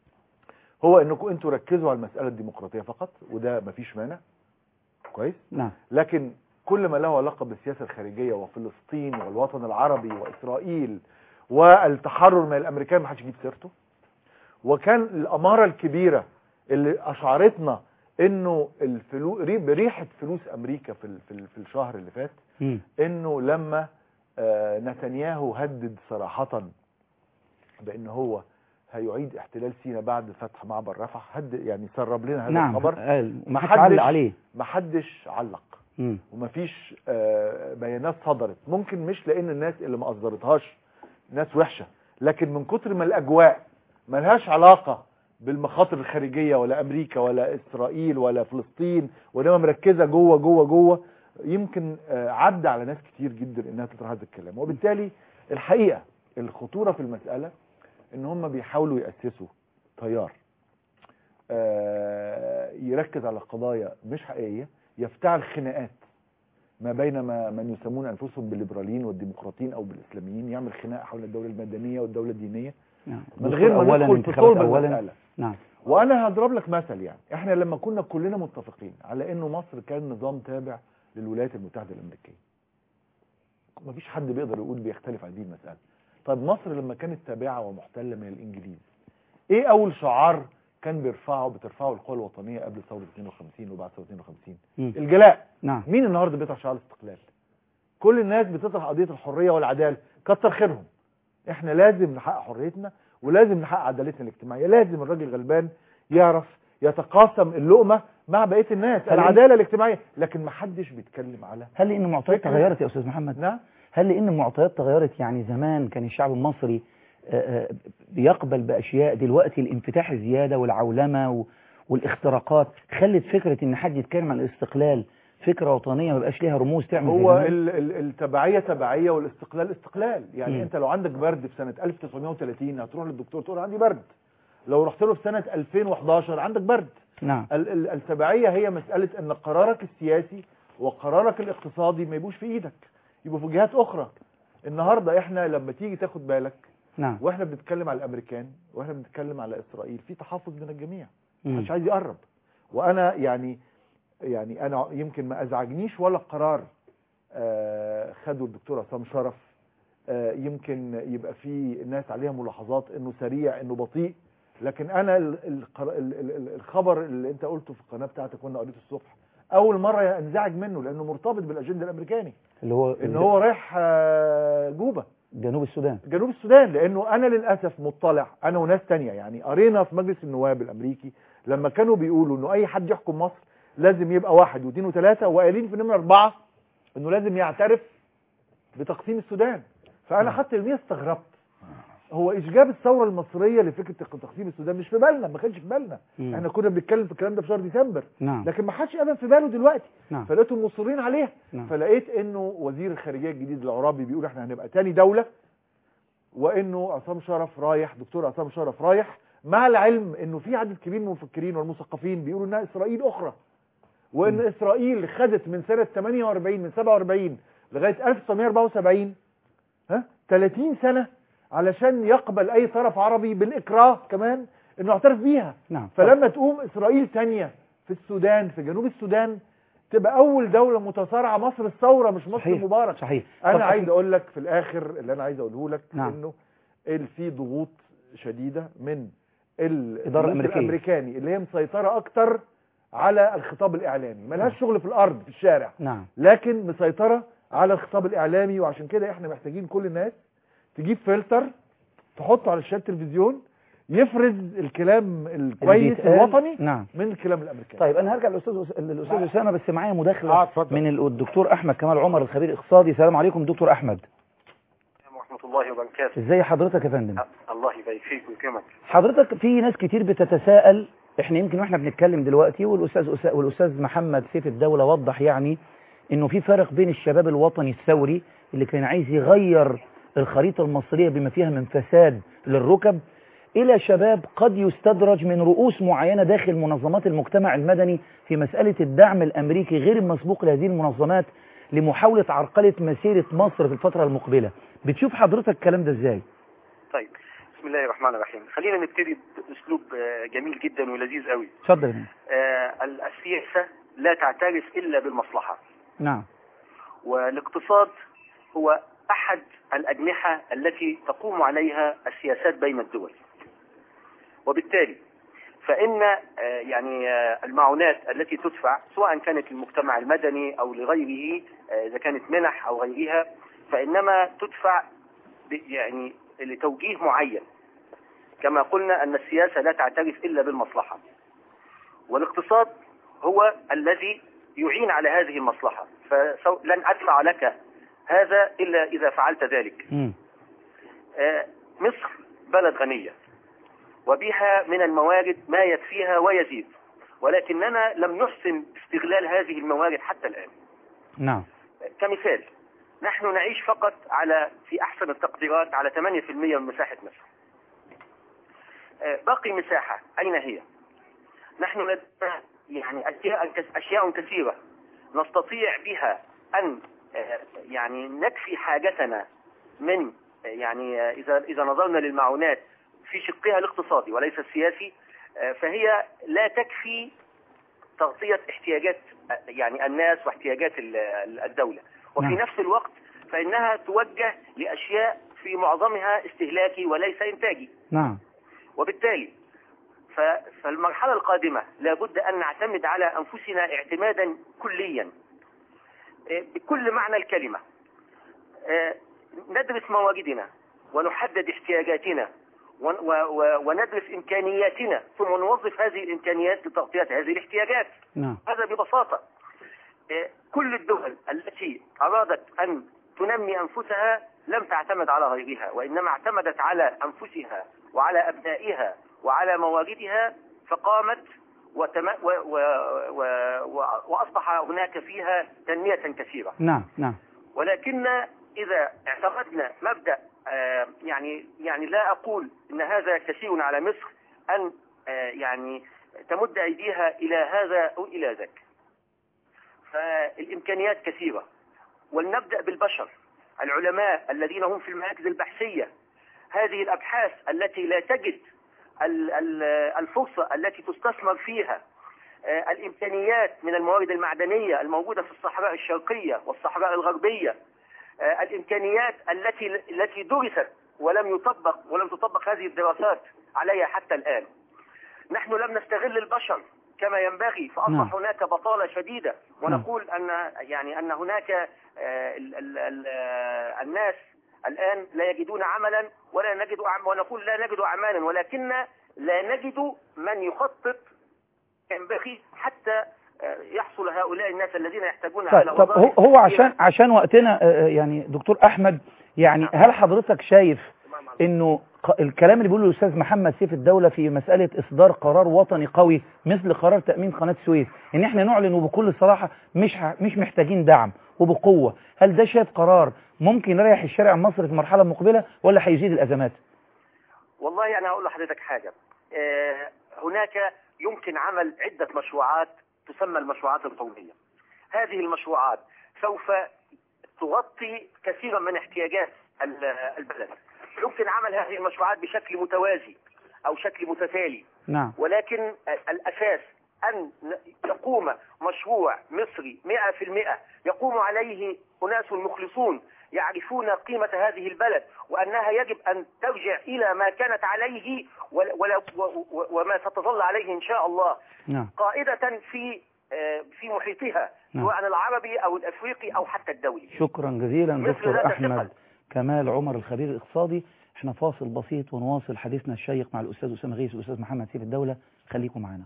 B: هو انكم انتوا ركزوا على المسألة الديمقراطية فقط، وده مفيش مانع كويس.
A: نعم.
B: لكن كل ما له علاقة بالسياسة الخارجية وفلسطين والوطن العربي واسرائيل والتحرر من الامريكان ما حدش يجيب سيرته. وكان الامارة الكبيرة اللي اشعرتنا انه بريحة فلوس امريكا في الشهر اللي فات انه لما نتنياهو هدد صراحة بان هو هيعيد احتلال سيناء بعد فتح معبر رفح، يعني سرب لنا هذا الخبر.
A: ما حدش عليه،
B: ما حدش علق ومفيش بيانات صدرت. ممكن مش لان الناس اللي ما اصدرتهاش ناس وحشة، لكن من كتر ما الاجواء ملهاش علاقة بالمخاطر الخارجية ولا امريكا ولا اسرائيل ولا فلسطين، وانما مركزة جوه جوه جوه، يمكن عدى على ناس كتير جدا انها تطرح هذا الكلام. وبالتالي الحقيقة الخطورة في المسألة ان هم بيحاولوا يأسسوا تيار يركز على قضايا مش حقيقية، يفتعل خناقات ما بين من يسمون انفسهم بالليبراليين والديمقراطيين او بالاسلاميين، يعمل خناقه حول الدولة المدنية والدولة الدينية.
A: نعم.
B: من غير ما ندخل في صلب المسألة.
A: نعم.
B: وانا هضرب لك مثل. يعني احنا لما كنا كلنا متفقين على انه مصر كان نظام تابع للولايات المتحدة الامريكية، مفيش حد بيقدر يقول بيختلف عن هذه المسألة. طيب مصر لما كانت تابعة ومحتلة من الانجليز، ايه اول شعار كان بترفعه القوى الوطنية قبل ثورة 52 وبعد ثورة 52؟ الجلاء.
A: نعم.
B: مين النهاردة بيطرح شعار الاستقلال؟ كل الناس بتطرح قضية الحرية والعدالة، كتر خيرهم. احنا لازم نحقق حريتنا ولازم نحقق عدالتنا الاجتماعية. لازم الراجل الغلبان يعرف يتقاسم اللقمة مع بقية الناس، العدالة الاجتماعية. لكن ما حدش بيتكلم على
A: هل لان المعطيات تغيرت يا استاذ محمد؟
B: نعم.
A: هل لان المعطيات تغيرت؟ يعني زمان كان الشعب المصري بيقبل باشياء، دلوقتي الانفتاح الزيادة والعولمة والاختراقات خلت فكرة ان حد يتكلم عن الاستقلال فكرة وطنية ما بقاش ليها رموز تعمل.
B: هو التبعية تبعية والاستقلال استقلال. يعني انت لو عندك برد في سنة 1930 هتروح للدكتور تقول عندي برد، لو رحت له في سنة 2011 عندك برد.
A: نعم.
B: التبعية هي مسألة ان قرارك السياسي وقرارك الاقتصادي ما يبقوش في ايدك، يبقوا في جهات اخرى. النهاردة احنا لما تيجي تاخد بالك،
A: نعم،
B: واحنا بنتكلم على الامريكان واحنا بنتكلم على اسرائيل، في تحفظ من الجميع، مش عايز يقرب. وانا يعني انا يمكن ما ازعجنيش ولا قرار خده الدكتور عصام شرف، يمكن يبقى في ناس عليها ملاحظات انه سريع انه بطيء، لكن انا الخبر اللي انت قلته في القناه بتاعتك وانا قريته الصبح اول مره انزعج منه، لانه مرتبط بالاجنده الامريكاني اللي هو رايح
A: جنوب
B: السودان. لانه انا للاسف مطلع انا وناس تانية، يعني قرينا في مجلس النواب الامريكي لما كانوا بيقولوا انه اي حد يحكم مصر لازم يبقى 1 و2 و3، وقايلين في نمرة 4 انه لازم يعترف بتقسيم السودان. فانا خدت المية استغربت هو إشجاب الثورة المصرية لفكرة تقسيم السودان مش في بالنا، ما كانش في بالنا. احنا كنا بنتكلم في الكلام ده في شهر ديسمبر.
A: نعم.
B: لكن ما حدش ابدا في باله دلوقتي.
A: نعم.
B: فلقيتهم مصرين عليها.
A: نعم.
B: فلقيت انه وزير الخارجية الجديد العرابي بيقول احنا هنبقى تاني دولة، وانه عصام شرف رايح، دكتور عصام شرف رايح، مع العلم انه في عدد كبير من المفكرين والمثقفين بيقولوا انها اسرائيل اخرى، وان اسرائيل خدت من سنة 48 من 47 لغاية 1974 30 سنة علشان يقبل اي طرف عربي بالاكراه كمان انه يعترف بيها.
A: نعم.
B: فلما تقوم اسرائيل تانية في السودان، في جنوب السودان، تبقى اول دولة متصارعة مصر الثورة مش مصر
A: صحيح.
B: مبارك.
A: صحيح.
B: انا عايز اقول لك في الاخر اللي انا عايز اقوله لك،
A: نعم.
B: انه في ضغوط شديدة من
A: الإدارة
B: الامريكاني اللي هي مسيطرة اكتر على الخطاب الاعلامي، ملهاش شغل في الارض في الشارع.
A: نعم.
B: لكن مسيطرة على الخطاب الاعلامي، وعشان كده احنا محتاجين كل الناس تجيب فلتر تحطه على شاشة التلفزيون يفرز الكلام الكويس الوطني.
A: نعم.
B: من الكلام الامريكاني.
A: طيب انا هرجع للاستاذ اسامه، بس معايا مداخله من الدكتور احمد كمال عمر الخبير الاقتصادي. السلام عليكم دكتور احمد.
E: ورحمة الله وبركاته.
A: ازي حضرتك يا فندم؟
E: الله يبارك فيك ويكرمك.
A: حضرتك في ناس كتير بتتساءل، احنا يمكن واحنا بنتكلم دلوقتي والاستاذ محمد سيف الدولة وضح يعني انه في فرق بين الشباب الوطني الثوري اللي كان عايز يغير الخريطة المصرية بما فيها من فساد للركب، الى شباب قد يستدرج من رؤوس معينة داخل منظمات المجتمع المدني في مسألة الدعم الامريكي غير المسبوق لهذه المنظمات لمحاولة عرقلة مسيرة مصر في الفترة المقبلة. بتشوف حضرتك الكلام ده ازاي؟
E: طيب بسم الله الرحمن الرحيم. خلينا نبتدي باسلوب جميل جدا ولذيذ قوي.
A: اتفضل.
E: السياسة لا تعترف الا بالمصلحة.
A: نعم.
E: والاقتصاد هو احد الاجنحة التي تقوم عليها السياسات بين الدول، وبالتالي فإن يعني المعونات التي تدفع سواء كانت للمجتمع المدني أو لغيره، إذا كانت منح أو غيرها، فإنما تدفع يعني لتوجيه معين. كما قلنا أن السياسة لا تعترف إلا بالمصلحة، والاقتصاد هو الذي يعين على هذه المصلحة، فلن أدفع لك هذا إلا إذا فعلت ذلك. مصر بلد غنية وبها من الموارد ما يكفيها ويزيد، ولكننا لم نحسن استغلال هذه الموارد حتى الآن.
A: نعم.
E: كمثال، نحن نعيش فقط في أحسن التقديرات على 8% من مساحة مصر. باقي مساحة أين هي؟ نحن لدينا يعني أشياء كثيرة نستطيع بها أن يعني نكفي حاجتنا من يعني إذا نظرنا للمعونات في شقها الاقتصادي وليس السياسي، فهي لا تكفي تغطية احتياجات يعني الناس واحتياجات الدولة، وفي نفس الوقت فإنها توجه لأشياء في معظمها استهلاكي وليس إنتاجي.
A: نعم.
E: وبالتالي فالمرحلة القادمة لابد أن نعتمد على أنفسنا اعتمادا كليا بكل معنى الكلمة. ندرس مواردنا ونحدد احتياجاتنا وندرس إمكانياتنا، ثم نوظف هذه الإمكانيات لتغطية هذه الاحتياجات.
A: نعم.
E: هذا ببساطة. كل الدول التي أرادت أن تنمي أنفسها لم تعتمد على غيرها، وإنما اعتمدت على أنفسها وعلى أبنائها وعلى مواردها، فقامت وأصبح هناك فيها تنمية كثيرة.
A: نعم. نعم.
E: ولكن إذا اعتقدنا مبدأ يعني لا أقول إن هذا كثير على مصر أن يعني تمد أيديها إلى هذا أو إلى ذاك، فالإمكانيات كثيرة. ولنبدأ بالبشر، العلماء الذين هم في المراكز البحثية، هذه الأبحاث التي لا تجد الفرصة التي تستثمر فيها، الإمكانيات من الموارد المعدنية الموجودة في الصحراء الشرقية والصحراء الغربية، الإمكانيات التي درست ولم تطبق هذه الدراسات عليها حتى الآن. نحن لم نستغل البشر كما ينبغي، فأصبح هناك بطالة شديدة، ونقول أن هناك الناس الآن لا يجدون عملا ونقول لا نجد أعمالا، ولكن لا نجد من يخطط ينبغي حتى يحصل هؤلاء الناس الذين يحتاجون على
A: وظائف. طب هو عشان وقتنا يعني دكتور أحمد، يعني هل حضرتك شايف انه الكلام اللي بيقوله الأستاذ محمد سيف الدولة في مسألة إصدار قرار وطني قوي مثل قرار تأمين قناة السويس، إن إحنا نعلن وبكل صراحة مش محتاجين دعم وبقوة، هل ده شايف قرار ممكن يريح الشارع المصري في المرحلة المقبلة ولا هيزيد الأزمات؟
E: والله أنا هقول لحضرتك حاجة، هناك يمكن عمل عدة مشروعات تسمى المشروعات القومية. هذه المشروعات سوف تغطي كثيرا من احتياجات البلد. يمكن عمل هذه المشروعات بشكل متوازي أو شكل متتالي.
A: نعم.
E: ولكن الأساس أن يقوم مشروع مصري 100% يقوم عليه أناس مخلصون يعرفون قيمة هذه البلد وأنها يجب أن ترجع إلى ما كانت عليه وما ستظل عليه إن شاء الله.
A: نعم.
E: قائدة في محيطها.
A: نعم.
E: سواء العربي أو الأفريقي أو حتى الدولي.
A: شكرا جزيلا دكتور
E: هذا
A: أحمد كمال عمر الخبير الاقتصادي. احنا فاصل بسيط ونواصل حديثنا الشيق مع الأستاذ أسامة غيث والأستاذ محمد سيف الدولة، خليكم معنا.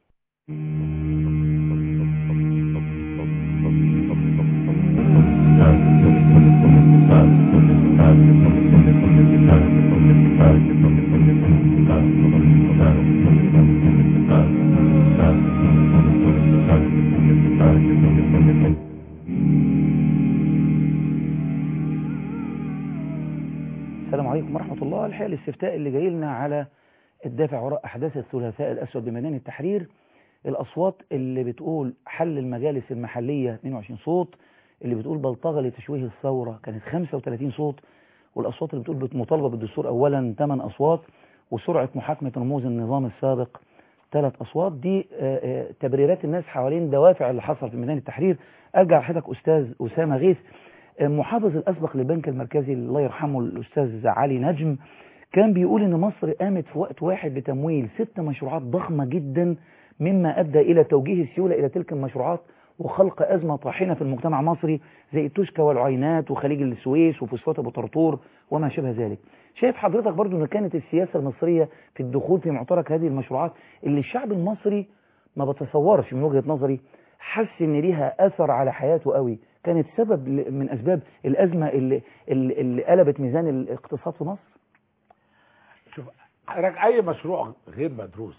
A: السلام عليكم ورحمة الله. الحقيقة الاستفتاء اللي جاي لنا على الدافع وراء أحداث الثلاثاء الأسود بميدان التحرير، الأصوات اللي بتقول حل المجالس المحلية 22 صوت، اللي بتقول بلطجة لتشويه الثورة كانت 35 صوت، والأصوات اللي بتقول مطالبة بالدستور أولا 8 أصوات، وسرعة محاكمة رموز النظام السابق 3 أصوات. دي تبريرات الناس حوالين دوافع اللي حصل في ميدان التحرير. أرجع لحضرتك أستاذ أسامة غيث، محافظ الأسبق للبنك المركزي الله يرحمه الأستاذ علي نجم كان بيقول إن مصر قامت في وقت واحد بتمويل 6 مشروعات ضخمة جدا، مما أدى إلى توجيه السيولة إلى تلك المشروعات وخلق أزمة طاحنة في المجتمع المصري زي التوشكا والعينات وخليج السويس وفوسفات أبو طرطور وما شابه ذلك. شايف حضرتك برضو إن كانت السياسة المصرية في الدخول في معترك هذه المشروعات اللي الشعب المصري ما بتصورش من وجهة نظري حس إن ليها أثر على حياته قوي، كانت سبب من أسباب الأزمة اللي قلبت ميزان الاقتصاد في مصر؟
C: شوف أي مشروع غير مدروس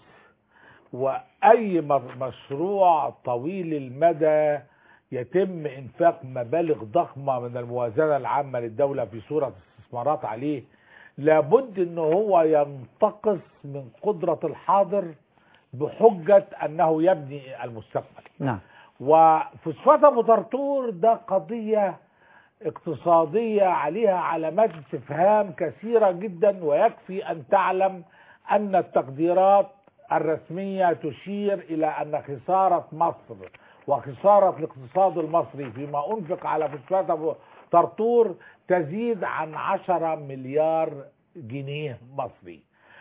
C: وأي مشروع طويل المدى يتم إنفاق مبالغ ضخمة من الموازنة العامة للدولة في صورة استثمارات عليه لابد أنه هو ينتقص من قدرة الحاضر بحجة أنه يبني المستقبل.
A: نعم.
C: وفوسفات أبو طرطور ده قضية اقتصادية عليها علامات استفهام كثيرة جدا، ويكفي أن تعلم أن التقديرات الرسمية تشير إلى أن خسارة مصر وخسارة الاقتصاد المصري فيما أنفق على فوسفات أبو طرطور تزيد عن 10 مليار جنيه مصري.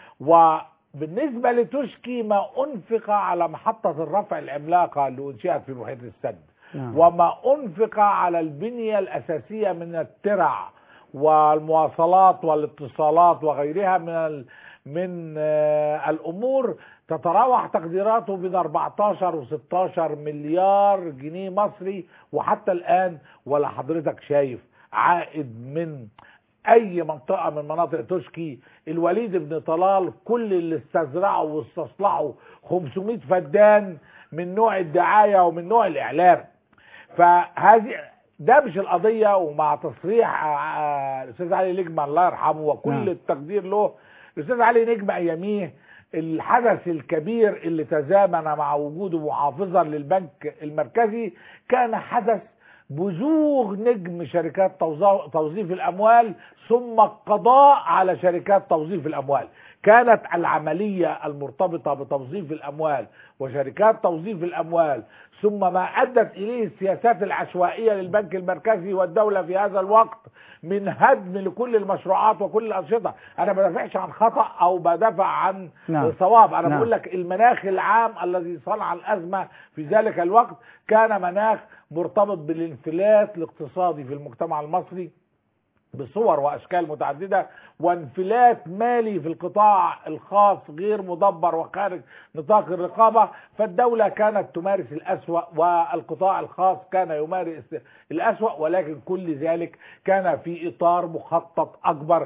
C: وبالنسبة لتوشكي ما أنفق على محطة الرفع العملاقة اللي أنشئت في محيط السد وما أنفق على البنية الأساسية من الترع والمواصلات والاتصالات وغيرها من الأمور تتراوح تقديراته بين 14 و16 مليار جنيه مصري، وحتى الآن ولا حضرتك شايف عائد من أي منطقة من مناطق توشكي. الوليد بن طلال كل اللي استزرعه واستصلحه 500 فدان من نوع الدعاية ومن نوع الإعلام. فهذه ده مش القضية. ومع تصريح الأستاذ علي نجمة الله يرحمه وكل التقدير له، الأستاذ علي نجمة أياميه الحدث الكبير اللي تزامن مع وجوده محافظا للبنك المركزي كان حدث بزوغ نجم شركات توظيف الأموال ثم القضاء على شركات توظيف الأموال. كانت العملية المرتبطة بتوظيف الأموال وشركات توظيف الأموال ثم ما أدت إليه السياسات العشوائية للبنك المركزي والدولة في هذا الوقت من هدم لكل المشروعات وكل الأنشطة. أنا ما بدافعش عن خطأ أو بدافع عن صواب، أنا بقول لك المناخ العام الذي صنع الأزمة في ذلك الوقت كان مناخ مرتبط بالانفلات الاقتصادي في المجتمع المصري بصور واشكال متعدده، وانفلات مالي في القطاع الخاص غير مدبر وخارج نطاق الرقابه، فالدوله كانت تمارس الاسوأ والقطاع الخاص كان يمارس الاسوأ، ولكن كل ذلك كان في اطار مخطط اكبر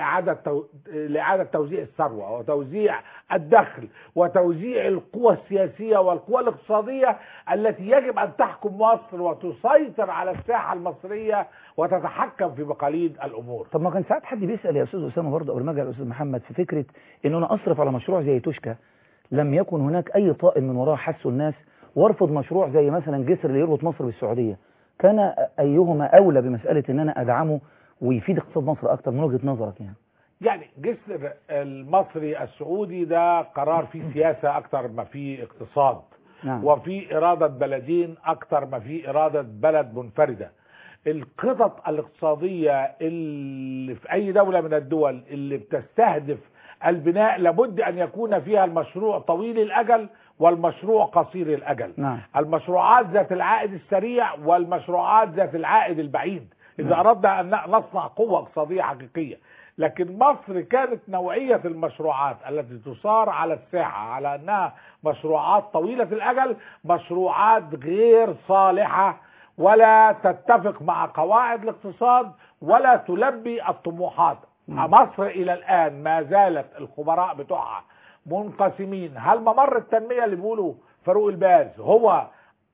C: لاعاده توزيع الثروه وتوزيع الدخل وتوزيع القوى السياسيه والقوى الاقتصاديه التي يجب ان تحكم مصر وتسيطر على الساحه المصريه وتتحكم في مقاليد الامور.
A: طب ما كان ساعات حد بيسال يا استاذ اسامه برضه قبل ما اجي على الاستاذ محمد في فكره ان انا اصرف على مشروع زي توشكا لم يكن هناك اي طائل من وراه حسوا الناس، وارفض مشروع زي مثلا جسر اللي يربط مصر بالسعوديه، كان ايهما اولى بمساله ان انا ادعمه ويفيد اقتصاد مصر اكتر من وجهه نظرك
C: يعني جسر المصري السعودي ده قرار فيه سياسه اكتر ما فيه اقتصاد.
A: نعم.
C: وفي اراده بلدين اكتر ما في اراده بلد منفرده. الخطط الاقتصاديه اللي في اي دوله من الدول اللي بتستهدف البناء لابد ان يكون فيها المشروع طويل الاجل والمشروع قصير الاجل.
A: نعم.
C: المشروعات ذات العائد السريع والمشروعات ذات العائد البعيد اذا
A: نعم.
C: اردنا ان نصنع قوه اقتصاديه حقيقيه. لكن مصر كانت نوعية المشروعات التي تصار على الساحة على أنها مشروعات طويلة الأجل، مشروعات غير صالحة ولا تتفق مع قواعد الاقتصاد ولا تلبي الطموحات. مصر إلى الآن ما زالت الخبراء بتوعها منقسمين، هل ممر التنمية اللي بيقولوا فاروق الباز هو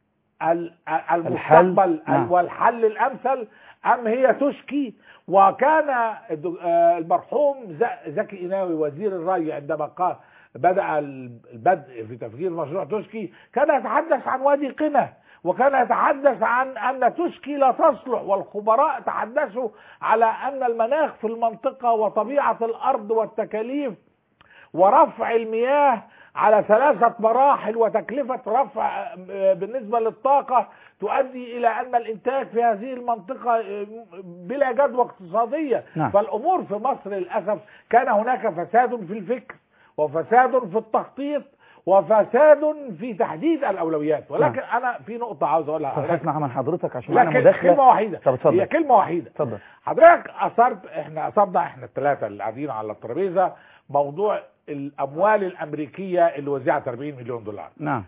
C: المستقبل والحل الأمثل أم هي تشكي؟ وكان المرحوم زكي إيناوي وزير الري عندما بدأ البدء في تفجير مشروع تشكي كان يتحدث عن وادي قنا، وكان يتحدث عن أن تشكي لا تصلح، والخبراء تحدثوا على أن المناخ في المنطقة وطبيعة الأرض والتكاليف ورفع المياه على 3 مراحل وتكلفة رفع بالنسبة للطاقة تؤدي إلى أن الإنتاج في هذه المنطقة بلا جدوى اقتصادية.
A: نعم.
C: فالأمور في مصر للأسف كان هناك فساد في الفكر وفساد في التخطيط وفساد في تحديد الأولويات. ولكن أنا في نقطة عاوز أقولها
A: اسمع من حضرتك عشان أنا مداخلة.
C: كلمة واحدة. هي كلمة واحدة.
A: اتفضل.
C: حضرتك أثرنا إحنا الثلاثة اللي قاعدين على الترابيزة موضوع الأموال الأمريكية اللي وزعت 40 مليون دولار.
A: نعم.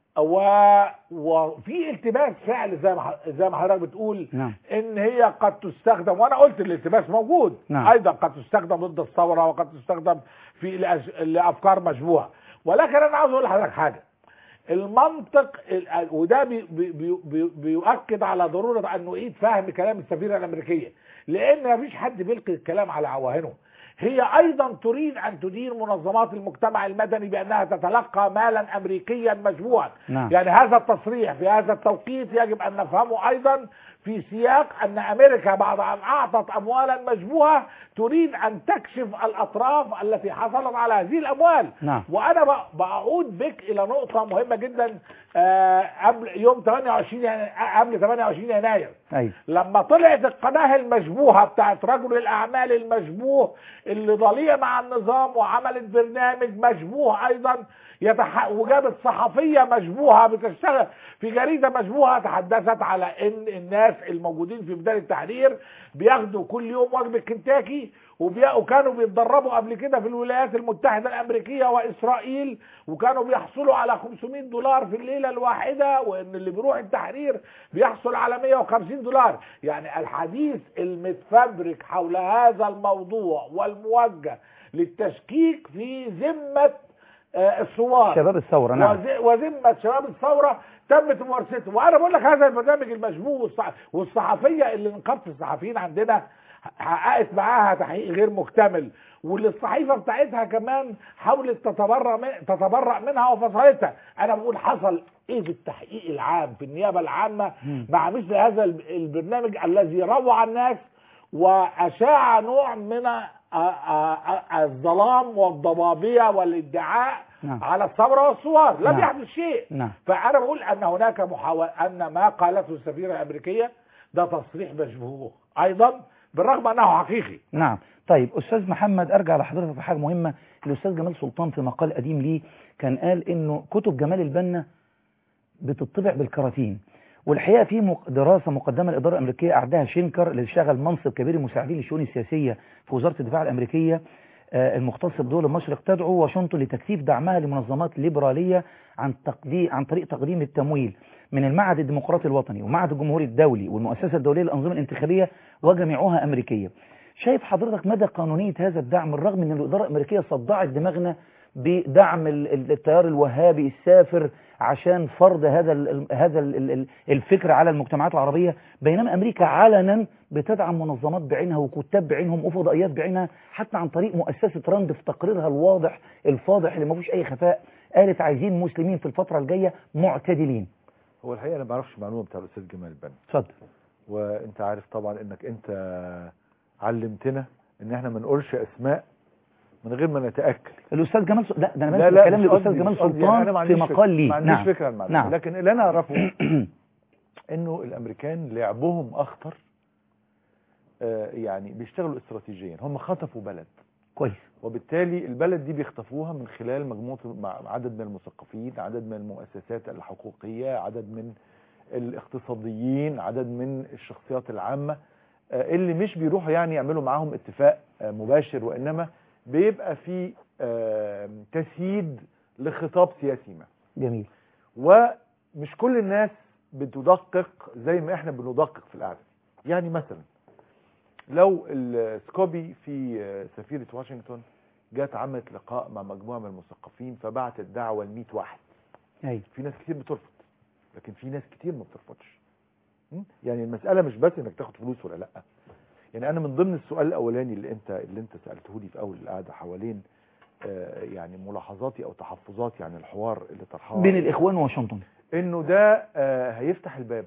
C: وفي التباس فعل زي ما حضرتك بتقول.
A: نعم.
C: ان هي قد تستخدم، وانا قلت الالتباس موجود.
A: نعم.
C: ايضا قد تستخدم ضد الثوره وقد تستخدم في لافكار مشبوهه. ولكن انا عاوز اقول لحضرتك حاجه، المنطق وده بيؤكد على ضروره ان نعيد فهم كلام السفيره الامريكيه، لان مفيش حد بيلقي الكلام على عواهنه. هي ايضا تريد ان تدير منظمات المجتمع المدني بانها تتلقى مالا امريكيا مشبوعا.
A: نعم.
C: يعني هذا التصريح في هذا التوقيت يجب ان نفهمه ايضا في سياق ان امريكا بعد ان اعطت اموالا مشبوهه تريد ان تكشف الاطراف التي حصلت على هذه الاموال.
A: نعم.
C: وانا بعود بك الى نقطه مهمه جدا قبل يوم 28 قبل 28 يناير.
A: أيوة.
C: لما طلعت القناه المشبوهه بتاعت رجل الاعمال المشبوه اللي ضليع مع النظام وعملت برنامج مشبوه ايضا وجابت صحفيه مشبوهه بتشتغل في جريده مشبوهه تحدثت على ان الناس الموجودين في ميدان التحرير بياخدوا كل يوم وجبه كنتاكي وكانوا بيتدربوا قبل كده في الولايات المتحده الامريكيه واسرائيل وكانوا بيحصلوا على $500 في الليله الواحده، وان اللي بيروح التحرير بيحصل على $150. يعني الحديث المتفبرك حول هذا الموضوع والموجه للتشكيك في ذمه الثوار
A: شباب الثورة. نعم.
C: وذمة شباب الثورة تمت ممارسته. وانا بقول لك هذا البرنامج المشبوه والصحفية اللي نقابة الصحفيين عندنا حققت معاها تحقيق غير مكتمل، واللي الصحيفة بتاعتها كمان حاولت تتبرأ منها وفصلتها. انا بقول حصل ايه في التحقيق العام في النيابة العامة مع مثل هذا البرنامج الذي روع الناس واشاع نوع من الظلام والضبابية والادعاء. نعم. على الثورة والثوار لم. نعم. يحدث شيء.
A: نعم.
C: فأنا بقول أن هناك محاولة، أن ما قالته السفيرة الأمريكية ده تصريح مشبوه أيضا بالرغم أنه حقيقي.
A: نعم. طيب أستاذ محمد أرجع لحضرتك في حاجة مهمة. الأستاذ جمال سلطان في مقال قديم ليه كان قال إنه كتب جمال البنا بتطبع بالكراتين، والحقيقة في دراسة مقدمة للإدارة الأمريكية أعدها شينكر اللي اشتغل منصب كبير المساعدين للشؤون السياسية في وزارة الدفاع الأمريكية المختص بدول المشرق، تدعو واشنطن لتكثيف دعمها لمنظمات ليبرالية عن طريق تقديم التمويل من المعهد الديمقراطي الوطني ومعهد الجمهوري الدولي والمؤسسة الدولية للأنظمة الانتخابية وجميعها أمريكية. شايف حضرتك مدى قانونية هذا الدعم بالرغم من الإدارة الأمريكية صدعت دماغنا بدعم التيار الوهابي السافر عشان فرض هذا الفكر على المجتمعات العربية، بينما أمريكا علنا بتدعم منظمات بعينها وكتاب بعينهم وفضائيات بعينها، حتى عن طريق مؤسسة راند في تقريرها الواضح الفاضح اللي ما فيهوش أي خفاء قالت عايزين مسلمين في الفترة الجاية معتدلين.
B: هو الحقيقة أنا ما بعرفش المعلومة بتاع الأستاذ جمال بن.
A: اتفضل.
B: وأنت عارف طبعا إنك أنت علمتنا إن إحنا ما نقولش أسماء من غير ما نتأكد.
A: الأستاذ جمال لا ده أنا بتكلم للأستاذ جمال سلطان
B: يعني
A: في مقال لي.
B: ما عنديش فكرة عن المعلومة.
A: نعم.
B: لكن اللي أنا أعرفه إنه الأمريكان لعبهم أخطر، يعني بيشتغلوا استراتيجيا. هم خطفوا بلد
A: كويس،
B: وبالتالي البلد دي بيخطفوها من خلال مجموعة عدد من المثقفين، عدد من المؤسسات الحقوقية، عدد من الاقتصاديين، عدد من الشخصيات العامة اللي مش بيروحوا يعني يعملوا معاهم اتفاق مباشر، وإنما بيبقى في تسييد لخطاب سياسي ما.
A: جميل.
B: ومش كل الناس بتدقق زي ما احنا بندقق في القعدة. يعني مثلا لو السكوبي في سفيرة واشنطن جات عملت لقاء مع مجموعة من المثقفين فبعتت دعوة ل100 واحد، في ناس كتير بترفض، لكن في ناس كتير ما بترفضش. يعني المسألة مش بس انك تاخد فلوس ولا لا. يعني انا من ضمن السؤال الاولاني اللي انت سألته لي في اول القعدة حوالين يعني ملاحظاتي او تحفظاتي عن الحوار اللي طرحه
A: بين الاخوان وواشنطن،
B: انه ده هيفتح الباب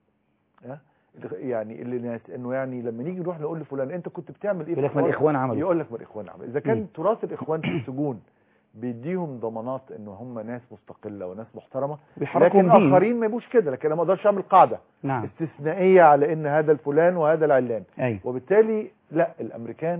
B: يعني اللي ناس انه يعني لما نيجي نروح نقول لفلان انت كنت بتعمل ايه؟
A: يقول لك ما الاخوان عملوا،
B: يقول لك ما الاخوان عملوا. اذا كان تراث الاخوان في السجون بيديهم ضمانات انه هم ناس مستقله وناس محترمه، لكن اخرين ما يبقوش كده. لكن انا ما اقدرش اعمل قاعده استثنائيه على ان هذا الفلان وهذا العلان. وبالتالي لا، الامريكان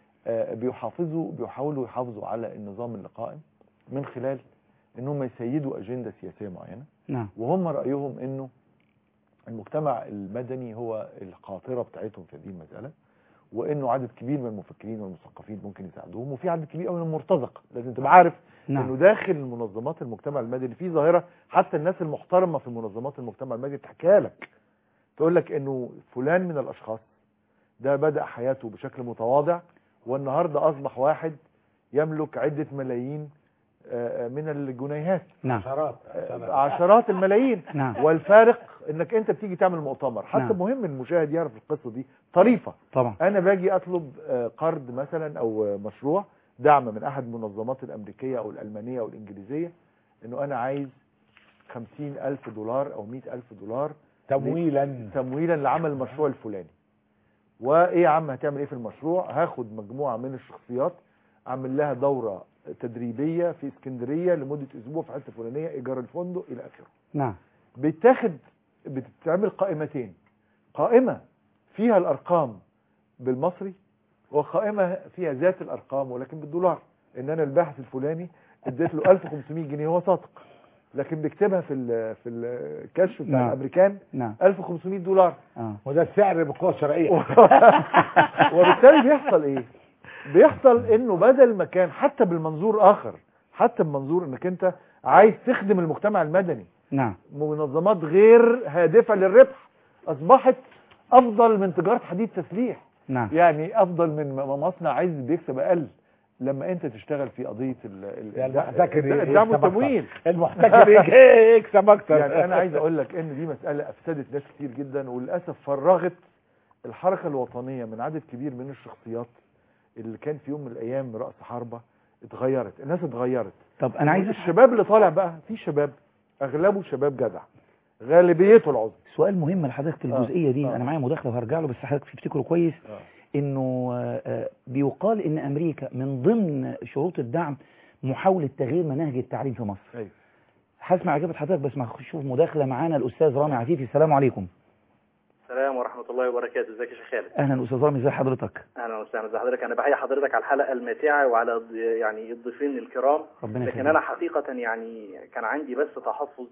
B: بيحاولوا يحافظوا على النظام اللي قائم من خلال انهم يسيدوا اجنده سياسيه معينه. وهم رايهم انه المجتمع المدني هو القاطرة بتاعتهم في هذه المسألة، وانه عدد كبير من المفكرين والمثقفين ممكن يساعدوهم، وفي عدد كبير قوي من المرتزقة. لازم تبقى عارف انه داخل منظمات المجتمع المدني في ظاهرة حتى الناس المحترمة في منظمات المجتمع المدني تحكيها لك، تقول لك انه فلان من الاشخاص ده بدأ حياته بشكل متواضع والنهاردة اصبح واحد يملك عدة ملايين من الجنيهات، عشرات الملايين. والفارق انك انت بتيجي تعمل مؤتمر حتى مهم المشاهد يعرف القصة دي طريفة.
A: طبعا
B: انا باجي اطلب قرض مثلا او مشروع دعم من احد المنظمات الامريكية او الالمانية او الانجليزية، انه انا عايز $50,000 او $100,000 تمويلا لعمل المشروع الفلاني. وايه يا عم هتعمل ايه في المشروع؟ هاخد مجموعة من الشخصيات اعمل لها دورة تدريبية في اسكندرية لمدة اسبوع في حتة فلانية، ايجار الفندق الى اخره. بتتعمل قائمتين، قائمة فيها الارقام بالمصري وقائمة فيها ذات الارقام ولكن بالدولار. ان انا الباحث الفلاني اديت له 1500 جنيه، هو صادق، لكن بيكتبها في الكشف بتاع الامريكان $1500.
C: وده السعر بقوة شرعية.
B: وبالتالي بيحصل ايه؟ بيحصل انه بدل ما كان حتى بالمنظور اخر، حتى بمنظور انك انت عايز تخدم المجتمع المدني، منظمات غير هادفة للربح اصبحت افضل من تجارة حديد تسليح. يعني افضل من مصنع عايز بيكسب اقل لما انت تشتغل في قضية الدعم والتمويل.
C: المحتكر يكسب اكتر.
B: يعني انا عايز اقول لك ان دي مسألة افسدت ناس كتير جدا، وللأسف فرغت الحركة الوطنية من عدد كبير من الشخصيات اللي كان في يوم من الايام رأس حربة. اتغيرت الناس، اتغيرت.
A: طب انا عايز
B: الشباب اللي طالع بقى، في شباب اغلبه شباب جدع، غالبيته العظمى.
A: سؤال مهم لحضرتك في الجزئية دي. انا معايا مداخلة وهرجع له، بس حضرتك تفتكره كويس. انه بيقال ان امريكا من ضمن شروط الدعم محاولة تغيير مناهج التعليم في مصر. هسمع اجابة حضرتك، بس ما نشوف مداخلة معانا الاستاذ رامي عفيفي. السلام عليكم.
F: السلام ورحمة الله وبركاته. ازيك يا شيخ خالد؟
A: اهلا استاذ رامي، ازي حضرتك؟
F: اهلا وسهلا. ازي حضرتك؟ انا بحيي حضرتك على الحلقة الماتعة وعلى يعني الضيفين الكرام. لكن انا حقيقة يعني كان عندي بس تحفظ.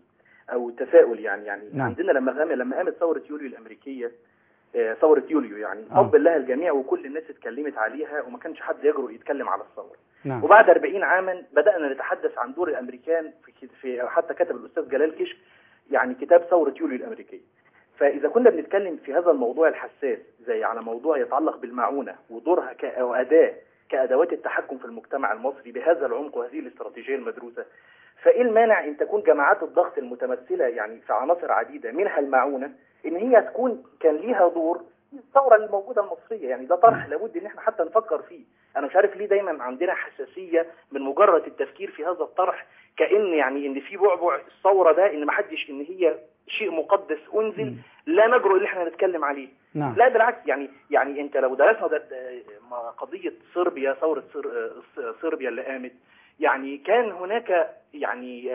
F: او تساؤل يعني
A: نعم.
F: عندنا لما قامت ثوره يوليو الامريكيه، ثوره يوليو يعني طب لها الجميع وكل الناس اتكلمت عليها وما كانش حد يجرؤ يتكلم على الثوره.
A: نعم.
F: وبعد 40 عاما بدانا نتحدث عن دور الامريكان في حتى كتب الاستاذ جلال كشك يعني كتاب ثوره يوليو الامريكيه. فاذا كنا بنتكلم في هذا الموضوع الحساس زي على موضوع يتعلق بالمعونه ودورها كاداه كادوات التحكم في المجتمع المصري بهذا العمق وهذه الاستراتيجيه المدروسه، فايه المانع ان تكون جماعات الضغط المتمثله يعني في عناصر عديده منها المعونه ان هي تكون كان ليها دور في الثوره الموجوده المصريه؟ يعني ده طرح لابد ان احنا حتى نفكر فيه. انا مش عارف ليه دايما عندنا حساسيه من مجرد التفكير في هذا الطرح كأن يعني ان في بعبع الثوره ده ان ما حدش ان هي شيء مقدس انزل لا نجرؤ ان احنا نتكلم عليه.
A: نعم.
F: لا بالعكس، يعني انت لو درسنا قضيه صربيا، ثوره صربيا اللي قامت، يعني كان هناك يعني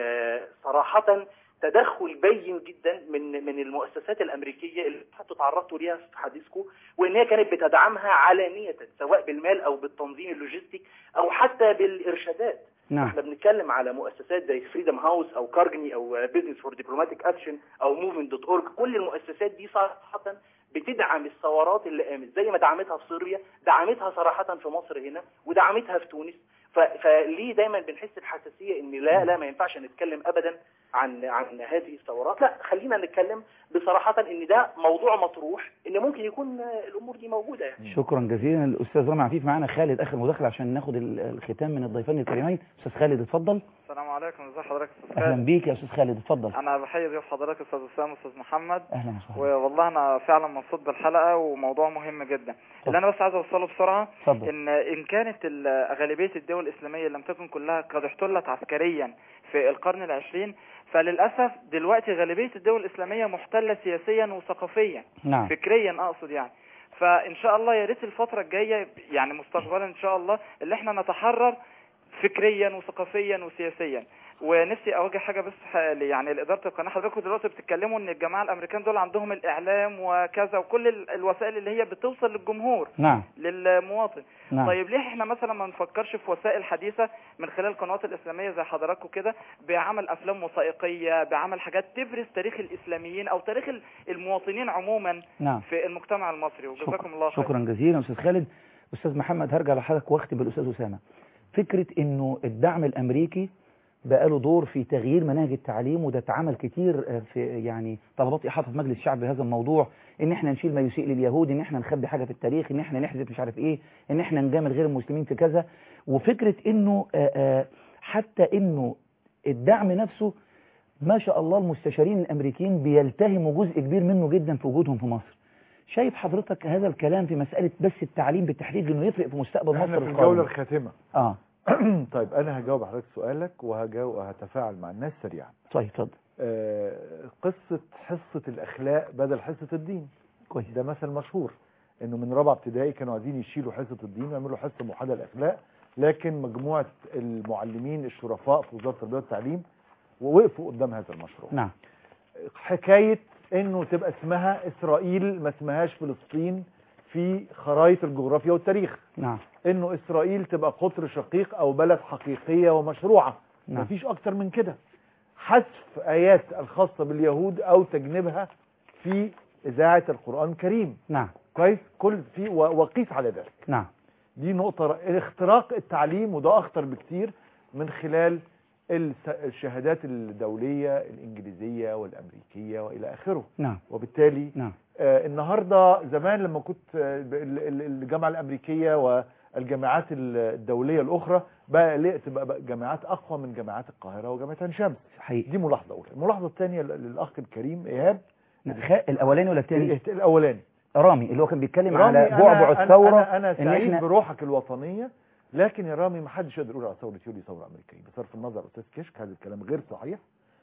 F: صراحه تدخل بين جدا من المؤسسات الامريكيه اللي حتى تعرضتوا ليها في حديثكم، وان هي كانت بتدعمها علانيه سواء بالمال او بالتنظيم اللوجستي او حتى بالارشادات.
A: نعم.
F: احنا بنتكلم على مؤسسات زي فريدم هاوس او كارجني او بيزنس فور ديبلوماتيك اكشن او موفمنت.org، كل المؤسسات دي صراحه بتدعم الثورات اللي قامت زي ما دعمتها في صربيا، دعمتها صراحه في مصر هنا ودعمتها في تونس. فليه دايما بنحس بحساسيه ان لا ما ينفعش نتكلم ابدا عن هذه الثورات؟ لا، خلينا نتكلم بصراحه ان ده موضوع مطروح، ان ممكن يكون الامور دي موجوده يعني.
A: شكرا جزيلا. الاستاذ رامي عفيف معانا. خالد اخر مداخله عشان ناخد الختام من الضيفين الكريمين. استاذ خالد اتفضل.
G: السلام عليكم، ازي حضرتك يا استاذ
A: اهلا
G: خالد؟
A: بيك يا استاذ خالد، اتفضل.
G: انا بحيي ضيوف حضرتك استاذ اسامه واستاذ محمد.
A: اهلا وسهلا.
G: والله انا فعلا مبسوط بالحلقه وموضوع مهم جدا. اللي انا بس عايز اوصله بسرعه ان كانت غالبيه الدول الاسلاميه لم تكن كلها قد احتلت عسكريا في القرن العشرين، فللاسف دلوقتي غالبيه الدول الاسلاميه محتله سياسيا وثقافيا.
A: نعم.
G: فكريا اقصد يعني. فان شاء الله يا ريت الفتره الجايه يعني مستقبلا ان شاء الله اللي احنا نتحرر فكريا وثقافيا وسياسيا. ونفسي اوجه حاجه بس يعني لاداره القناه، حضراتكم دلوقتي بتتكلموا ان الجماعه الامريكان دول عندهم الاعلام وكذا وكل الوسائل اللي هي بتوصل للجمهور.
A: نعم.
G: للمواطن.
A: نعم.
G: طيب ليه احنا مثلا ما نفكرش في وسائل حديثه من خلال القنوات الاسلاميه زي حضراتكم كده، بعمل افلام وثائقيه، بعمل حاجات تبرز تاريخ الاسلاميين او تاريخ المواطنين عموما.
A: نعم.
G: في المجتمع المصري. وجزاكم الله خير.
A: شكرا جزيلا استاذ خالد. استاذ محمد هرجع لحضرتك واختم بالاستاذ اسامه. فكره انه الدعم الامريكي بقى له دور في تغيير مناهج التعليم، وده اتعمل كتير في يعني طلبات احاطه في مجلس الشعب بهذا الموضوع، ان احنا نشيل ما يسيء لليهود، ان احنا نخبي حاجه في التاريخ، ان احنا نحذف مش عارف ايه، ان احنا نجامل غير المسلمين في كذا. وفكره انه حتى انه الدعم نفسه ما شاء الله المستشارين الامريكيين بيلتهموا جزء كبير منه جدا في وجودهم في مصر. شايف حضرتك هذا الكلام في مساله بس التعليم بالتحديد انه يفرق في مستقبل مصر
B: احنا في الجوله الخاتمه. طيب انا هجاوب حضرتك سؤالك وهتفاعل مع الناس سريعا.
A: طيب اتفضل.
B: قصه حصه الاخلاق بدل حصه الدين.
A: كويس.
B: ده مثل مشهور انه من رابعه ابتدائي كانوا عايزين يشيلوا حصه الدين ويعملوا حصه موحده الاخلاق، لكن مجموعه المعلمين الشرفاء في وزاره التربيه والتعليم ووقفوا قدام هذا المشروع.
A: نعم.
B: حكايه انه تبقى اسمها اسرائيل ما اسمهاش فلسطين في خرائط الجغرافيا والتاريخ.
A: نعم.
B: انه اسرائيل تبقى قطر شقيق او بلد حقيقيه ومشروعه.
A: نعم.
B: مفيش اكتر من كده. حذف ايات الخاصه باليهود او تجنيبها في اذاعه القران الكريم.
A: نعم.
B: كويس. كل في وقيس على ذلك.
A: نعم.
B: دي نقطه. اختراق التعليم وده اخطر بكتير من خلال الشهادات الدوليه الانجليزيه والامريكيه والى اخره.
A: نعم.
B: وبالتالي
A: نعم.
B: النهارده زمان لما كنت الجامعه الامريكيه والجامعات الدوليه الاخرى بقى تبقى جامعات اقوى من جامعات القاهره وجامعه عين شمس.
A: صحيح.
B: دي ملاحظه اولى. الملاحظه الثانيه للاخ الكريم ايهاب.
A: الاولاني ولا الثاني؟
B: الاولاني.
A: رامي اللي هو كان بيتكلم على بعبع الثوره.
B: انا سعيد بروحك الوطنيه، لكن يا رامي ما حدش يقدر يقول على ثوره يوليو ثوره امريكيه بصرف النظر. استاذ كشك هذا الكلام غير صحيح،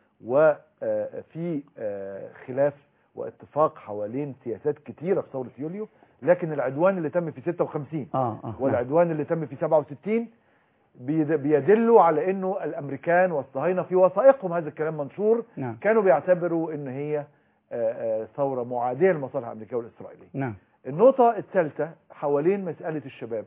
B: وفي خلاف واتفاق حوالين سياسات كتيرة في ثورة يوليو، لكن العدوان اللي تم في 56 والعدوان اللي تم في 67 بيدلوا على انه الامريكان والصهاينة في وثائقهم هذا الكلام منشور.
A: نعم.
B: كانوا بيعتبروا ان هي ثورة معادية للمصالح الامريكية والاسرائيلية.
A: نعم.
B: النقطة الثالثة حوالين مسألة الشباب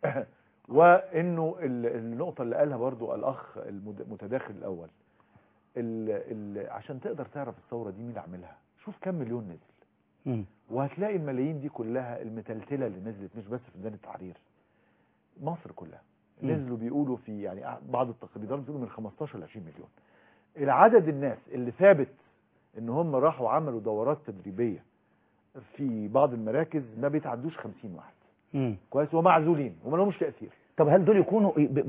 B: وانه النقطة اللي قالها برضو الاخ المتداخل الاول، عشان تقدر تعرف الثوره دي مين اللي عاملها، شوف كم مليون نزل، وهتلاقي الملايين دي كلها المتلتله اللي نزلت مش بس في ميدان التحرير، مصر كلها نزلوا. بيقولوا في يعني بعض التقريرات بيقولوا من 15 ل 20 مليون. العدد الناس اللي ثابت ان هم راحوا عملوا دورات تدريبيه في بعض المراكز ما بيتعدوش 50 واحد. كويس، ومعزولين وما لهمش تاثير.
A: طب هل دول يكونوا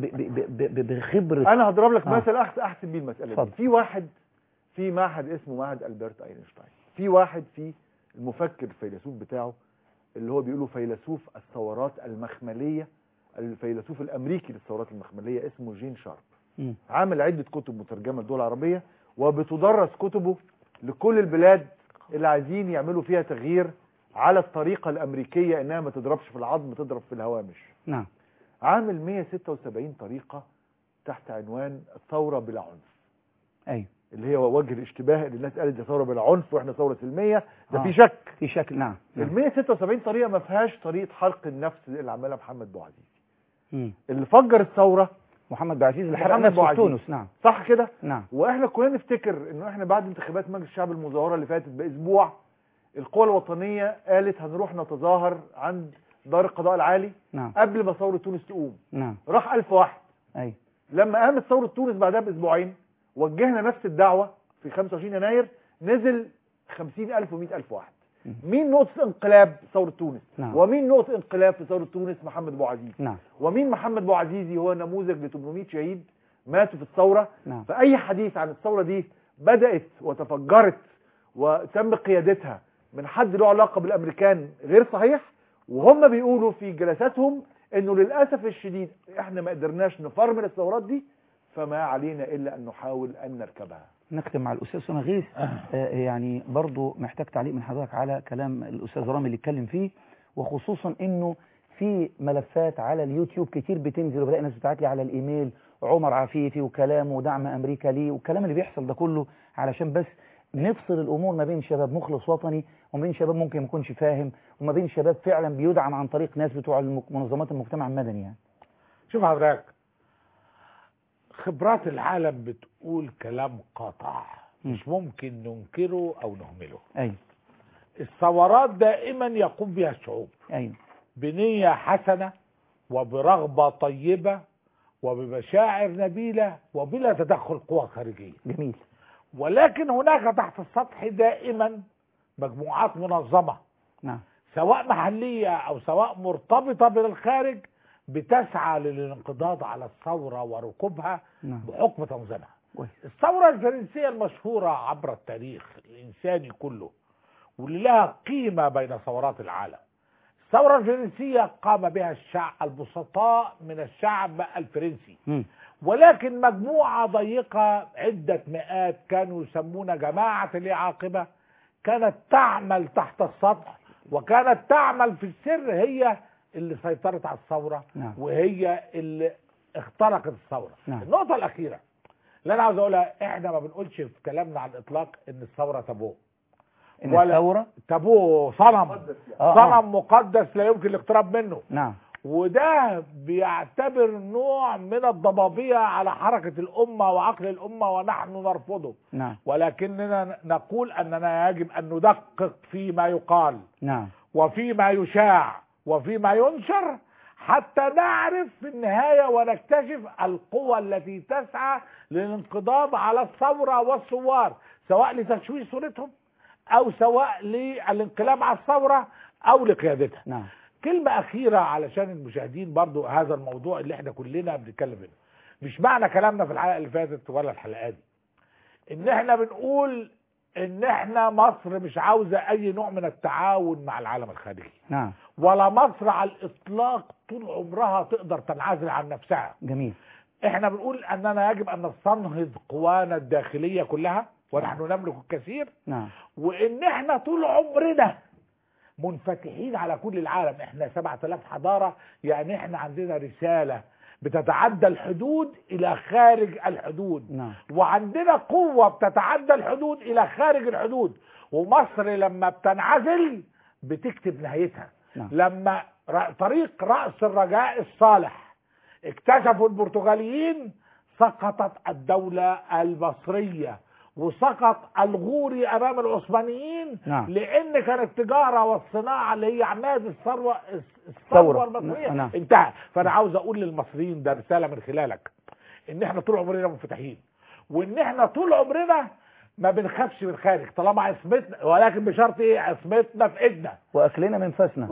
A: بخبره؟
B: انا هضرب لك مثل احسن بيه المساله دي. في واحد في معهد اسمه معهد ألبرت اينشتاين، في واحد في المفكر الفيلسوف بتاعه اللي هو بيقولوا فيلسوف الثورات المخمليه، الفيلسوف الامريكي للثورات المخمليه، اسمه جين شارب. عامل عده كتب مترجمه للدول العربيه، وبتدرس كتبه لكل البلاد اللي عايزين يعملوا فيها تغيير على الطريقه الامريكيه، انها ما تضربش في العظم، تضرب في الهوامش.
A: نعم.
B: عامل 176 طريقه تحت عنوان الثوره بلا عنف.
A: ايوه،
B: اللي هي وجه الاشتباه اللي الناس قالت دي ثوره بلا عنف واحنا ثوره سلميه، ده في شك.
A: نعم.
B: ال 176 طريقه ما فيهاش طريقه حرق النفس اللي عملها محمد بوعزيزي. اللي فجر الثوره
A: محمد بوعزيزي اللي حرق نفسه في تونس. نعم،
B: صح كده.
A: نعم.
B: واحنا كلنا نفتكر انه احنا بعد انتخابات مجلس الشعب المزوره اللي فاتت باسبوع، القوى الوطنيه قالت هنروح نتظاهر عند دار القضاء العالي.
A: نعم.
B: قبل ما ثوره تونس تقوم.
A: نعم.
B: راح 1000 واحد.
A: ايوه.
B: لما قامت ثوره تونس بعدها باسبوعين وجهنا نفس الدعوه في 25 يناير، نزل 50,000 و100,000 واحد. مين نقطة انقلاب ثورة تونس؟
A: نعم.
B: ومين نقطة انقلاب في ثورة تونس؟ محمد بوعزيزي.
A: نعم.
B: ومين محمد بوعزيزي؟ هو نموذج ل 800 شهيد ماتوا في الثورة.
A: نعم.
B: فأي حديث عن الثورة دي بدأت وتفجرت وتم قيادتها من حد له علاقة بالأمريكان غير صحيح، وهم بيقولوا في جلساتهم انه للأسف الشديد احنا ما قدرناش نفرمل الثورات دي، فما علينا إلا أن نحاول أن نركبها.
A: نختم مع الأستاذ أسامة غيث. يعني برضو محتاج تعليق من حضرتك على كلام الأستاذ رامي اللي اتكلم فيه، وخصوصا إنه في ملفات على اليوتيوب كتير بتنزل، وبلاقي ناس بتاعت لي على الإيميل عمر عفيفي وكلامه ودعم أمريكا ليه والكلام اللي بيحصل ده كله، علشان بس نفصل الأمور ما بين شباب مخلص وطني وما بين شباب ممكن ما يكونش فاهم، وما بين شباب فعلا بيدعم عن طريق ناس بتوع منظمات المجتمع المدني. يعني
C: شوف حضرتك، خبرات العالم بتقول كلام قاطع مش ممكن ننكره او نهمله.
A: ايوه.
C: الثورات دائما يقوم بها الشعوب.
A: ايوه. بنية
C: حسنة وبرغبة طيبة وبمشاعر نبيلة وبلا تدخل قوى خارجية.
A: جميل.
C: ولكن هناك تحت السطح دائما مجموعات منظمة.
A: نعم.
C: سواء محلية او سواء مرتبطة بالخارج بتسعى للانقضاض على الثورة وركوبها.
A: نعم.
C: بحكم تنظيمها. الثورة الفرنسية المشهورة عبر التاريخ الإنساني كله واللي لها قيمة بين ثورات العالم. الثورة الفرنسية قام بها الشعب البسطاء من الشعب الفرنسي. ولكن مجموعة ضيقة عدة مئات كانوا يسمون جماعة العاقبة كانت تعمل تحت السطح وكانت تعمل في السر، هي اللي سيطرت على الثورة.
A: نعم.
C: وهي اللي اخترقت الثورة.
A: نعم.
C: النقطة الأخيرة اللي أنا عاوز أقولها، إحنا ما بنقولش في كلامنا على الإطلاق إن الثورة تابوه.
A: إن الثورة
C: تابوه صنم. صنم مقدس لا يمكن الاقتراب منه.
A: نعم.
C: وده بيعتبر نوع من الضبابية على حركة الأمة وعقل الأمة ونحن نرفضه.
A: نعم.
C: ولكننا نقول أننا يجب أن ندقق فيما يقال.
A: نعم.
C: وفيما يشاع وفيما ينشر حتى نعرف في النهاية ونكتشف القوى التي تسعى للانقضاض على الثورة والثوار، سواء لتشويه صورتهم أو سواء للانقلاب على الثورة أو لقيادتها.
A: نعم.
C: كلمة أخيرة علشان المشاهدين برضو، هذا الموضوع اللي احنا كلنا بنتكلم فيه مش معنى كلامنا في الحلقة اللي فاتت ولا الحلقات دي ان احنا بنقول ان احنا مصر مش عاوزة اي نوع من التعاون مع العالم الخارجي.
A: نعم.
C: ولا مصر على الاطلاق طول عمرها تقدر تنعزل عن نفسها.
A: جميل.
C: احنا بنقول اننا يجب ان نستنهض قوانا الداخلية كلها ونحن نملك الكثير.
A: نعم.
C: وان احنا طول عمرنا منفتحين على كل العالم. احنا 7000 حضارة، يعني احنا عندنا رسالة بتتعدى الحدود الى خارج الحدود.
A: نعم.
C: وعندنا قوة بتتعدى الحدود الى خارج الحدود. ومصر لما بتنعزل بتكتب نهايتها.
A: نعم.
C: لما طريق رأس الرجاء الصالح اكتشفوا البرتغاليين سقطت الدولة المصرية وسقط الغوري امام العثمانيين.
A: نعم.
C: لان كانت التجاره والصناعه اللي هي عماد الثوره المصريه
A: نعم.
C: انتهى. فانا عاوز اقول للمصريين ده رساله من خلالك، ان احنا طول عمرنا منفتحين، وان احنا طول عمرنا ما بنخافش من الخارج طالما عصمتنا، ولكن بشرط ايه؟ عصمتنا في ايدنا
A: واكلنا من فسنا.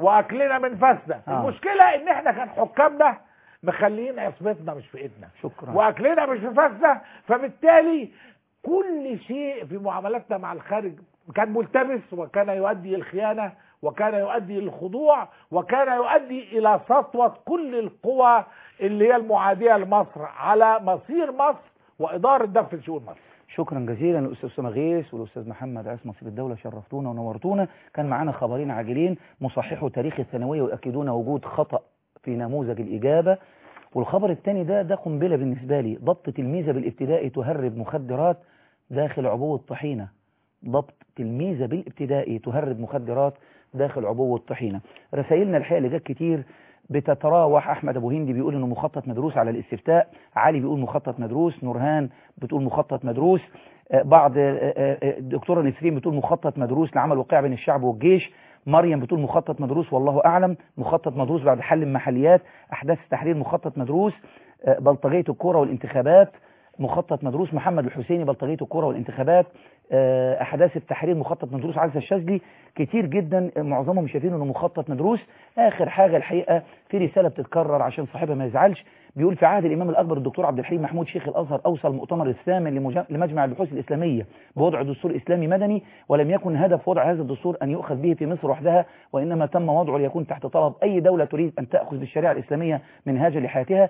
C: المشكله ان احنا كان حكامنا مخليين عصمتنا مش في ايدنا،
A: شكرا.
C: واكلنا مش في فسنا، فبالتالي كل شيء في معاملاتنا مع الخارج كان ملتبس، وكان يؤدي إلى الخيانة، وكان يؤدي إلى الخضوع، وكان يؤدي إلى سطوة كل القوى اللي هي المعادية لمصر على مصير مصر وإدارة دفع شؤون مصر.
A: شكرا جزيلا للأستاذ أسامة غيث والأستاذ محمد عاصم سيف الدولة، شرفتونا ونورتونا. كان معانا خبرين عاجلين: مصححو تاريخ الثانوية ويؤكدون وجود خطأ في نموذج الإجابة، والخبر الثاني ده قنبلة بالنسبة لي: ضبط تلميذة بالابتدائي تهرب مخدرات داخل عبوة طحينة. ضبط تلميذة بالابتدائي تهرب مخدرات داخل عبوة طحينة. رسائلنا الحقيقة اللي جت كتير بتتراوح. أحمد أبو هندي بيقول إنه مخطط مدروس على الاستفتاء، علي بيقول مخطط مدروس، نورهان بتقول مخطط مدروس، بعض الدكتورة نسرين بتقول مخطط مدروس لعمل وقائع بين الشعب والجيش، مريم بتقول مخطط مدروس والله أعلم، مخطط مدروس بعد حل المحليات، أحداث التحرير مخطط مدروس، بلطجية الكرة والانتخابات مخطط مدروس، محمد الحسيني بلطجية الكرة والانتخابات، أحداث التحرير مخطط مدروس، عزة الشاذلي، كتير جدا معظمهم شايفين انه مخطط مدروس. اخر حاجة الحقيقة في رسالة بتتكرر عشان صاحبها ما يزعلش، بيقول: في عهد الامام الاكبر الدكتور عبد الحليم محمود شيخ الازهر اوصى المؤتمر الثامن لمجمع البحوث الاسلامية بوضع دستور اسلامي مدني، ولم يكن هدف وضع هذا الدستور ان يؤخذ به في مصر وحدها، وانما تم وضعه ليكون تحت طلب اي دولة تريد ان تأخذ بالشريعة الاسلامية منهاجا لحياتها،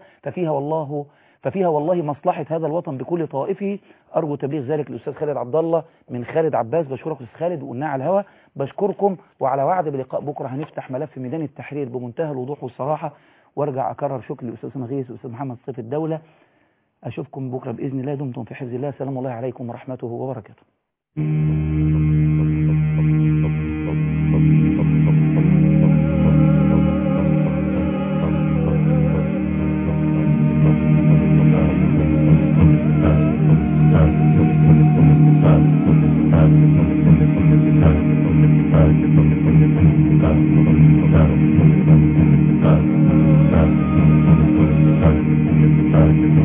A: ففيها والله مصلحة هذا الوطن بكل طوائفه. أرجو تبليغ ذلك للأستاذ خالد عبد الله من خالد عباس. بشكرك أستاذ خالد وقلناه على الهواء. بشكركم وعلى وعد بلقاء بكرة هنفتح ملف ميدان التحرير بمنتهى الوضوح والصراحة، وارجع أكرر شكري للأستاذ أسامة غيث والأستاذ محمد سيف الدولة. أشوفكم بكرة بإذن الله. دمتم في حفظ الله. سلام الله عليكم ورحمته وبركاته.
H: Thank you.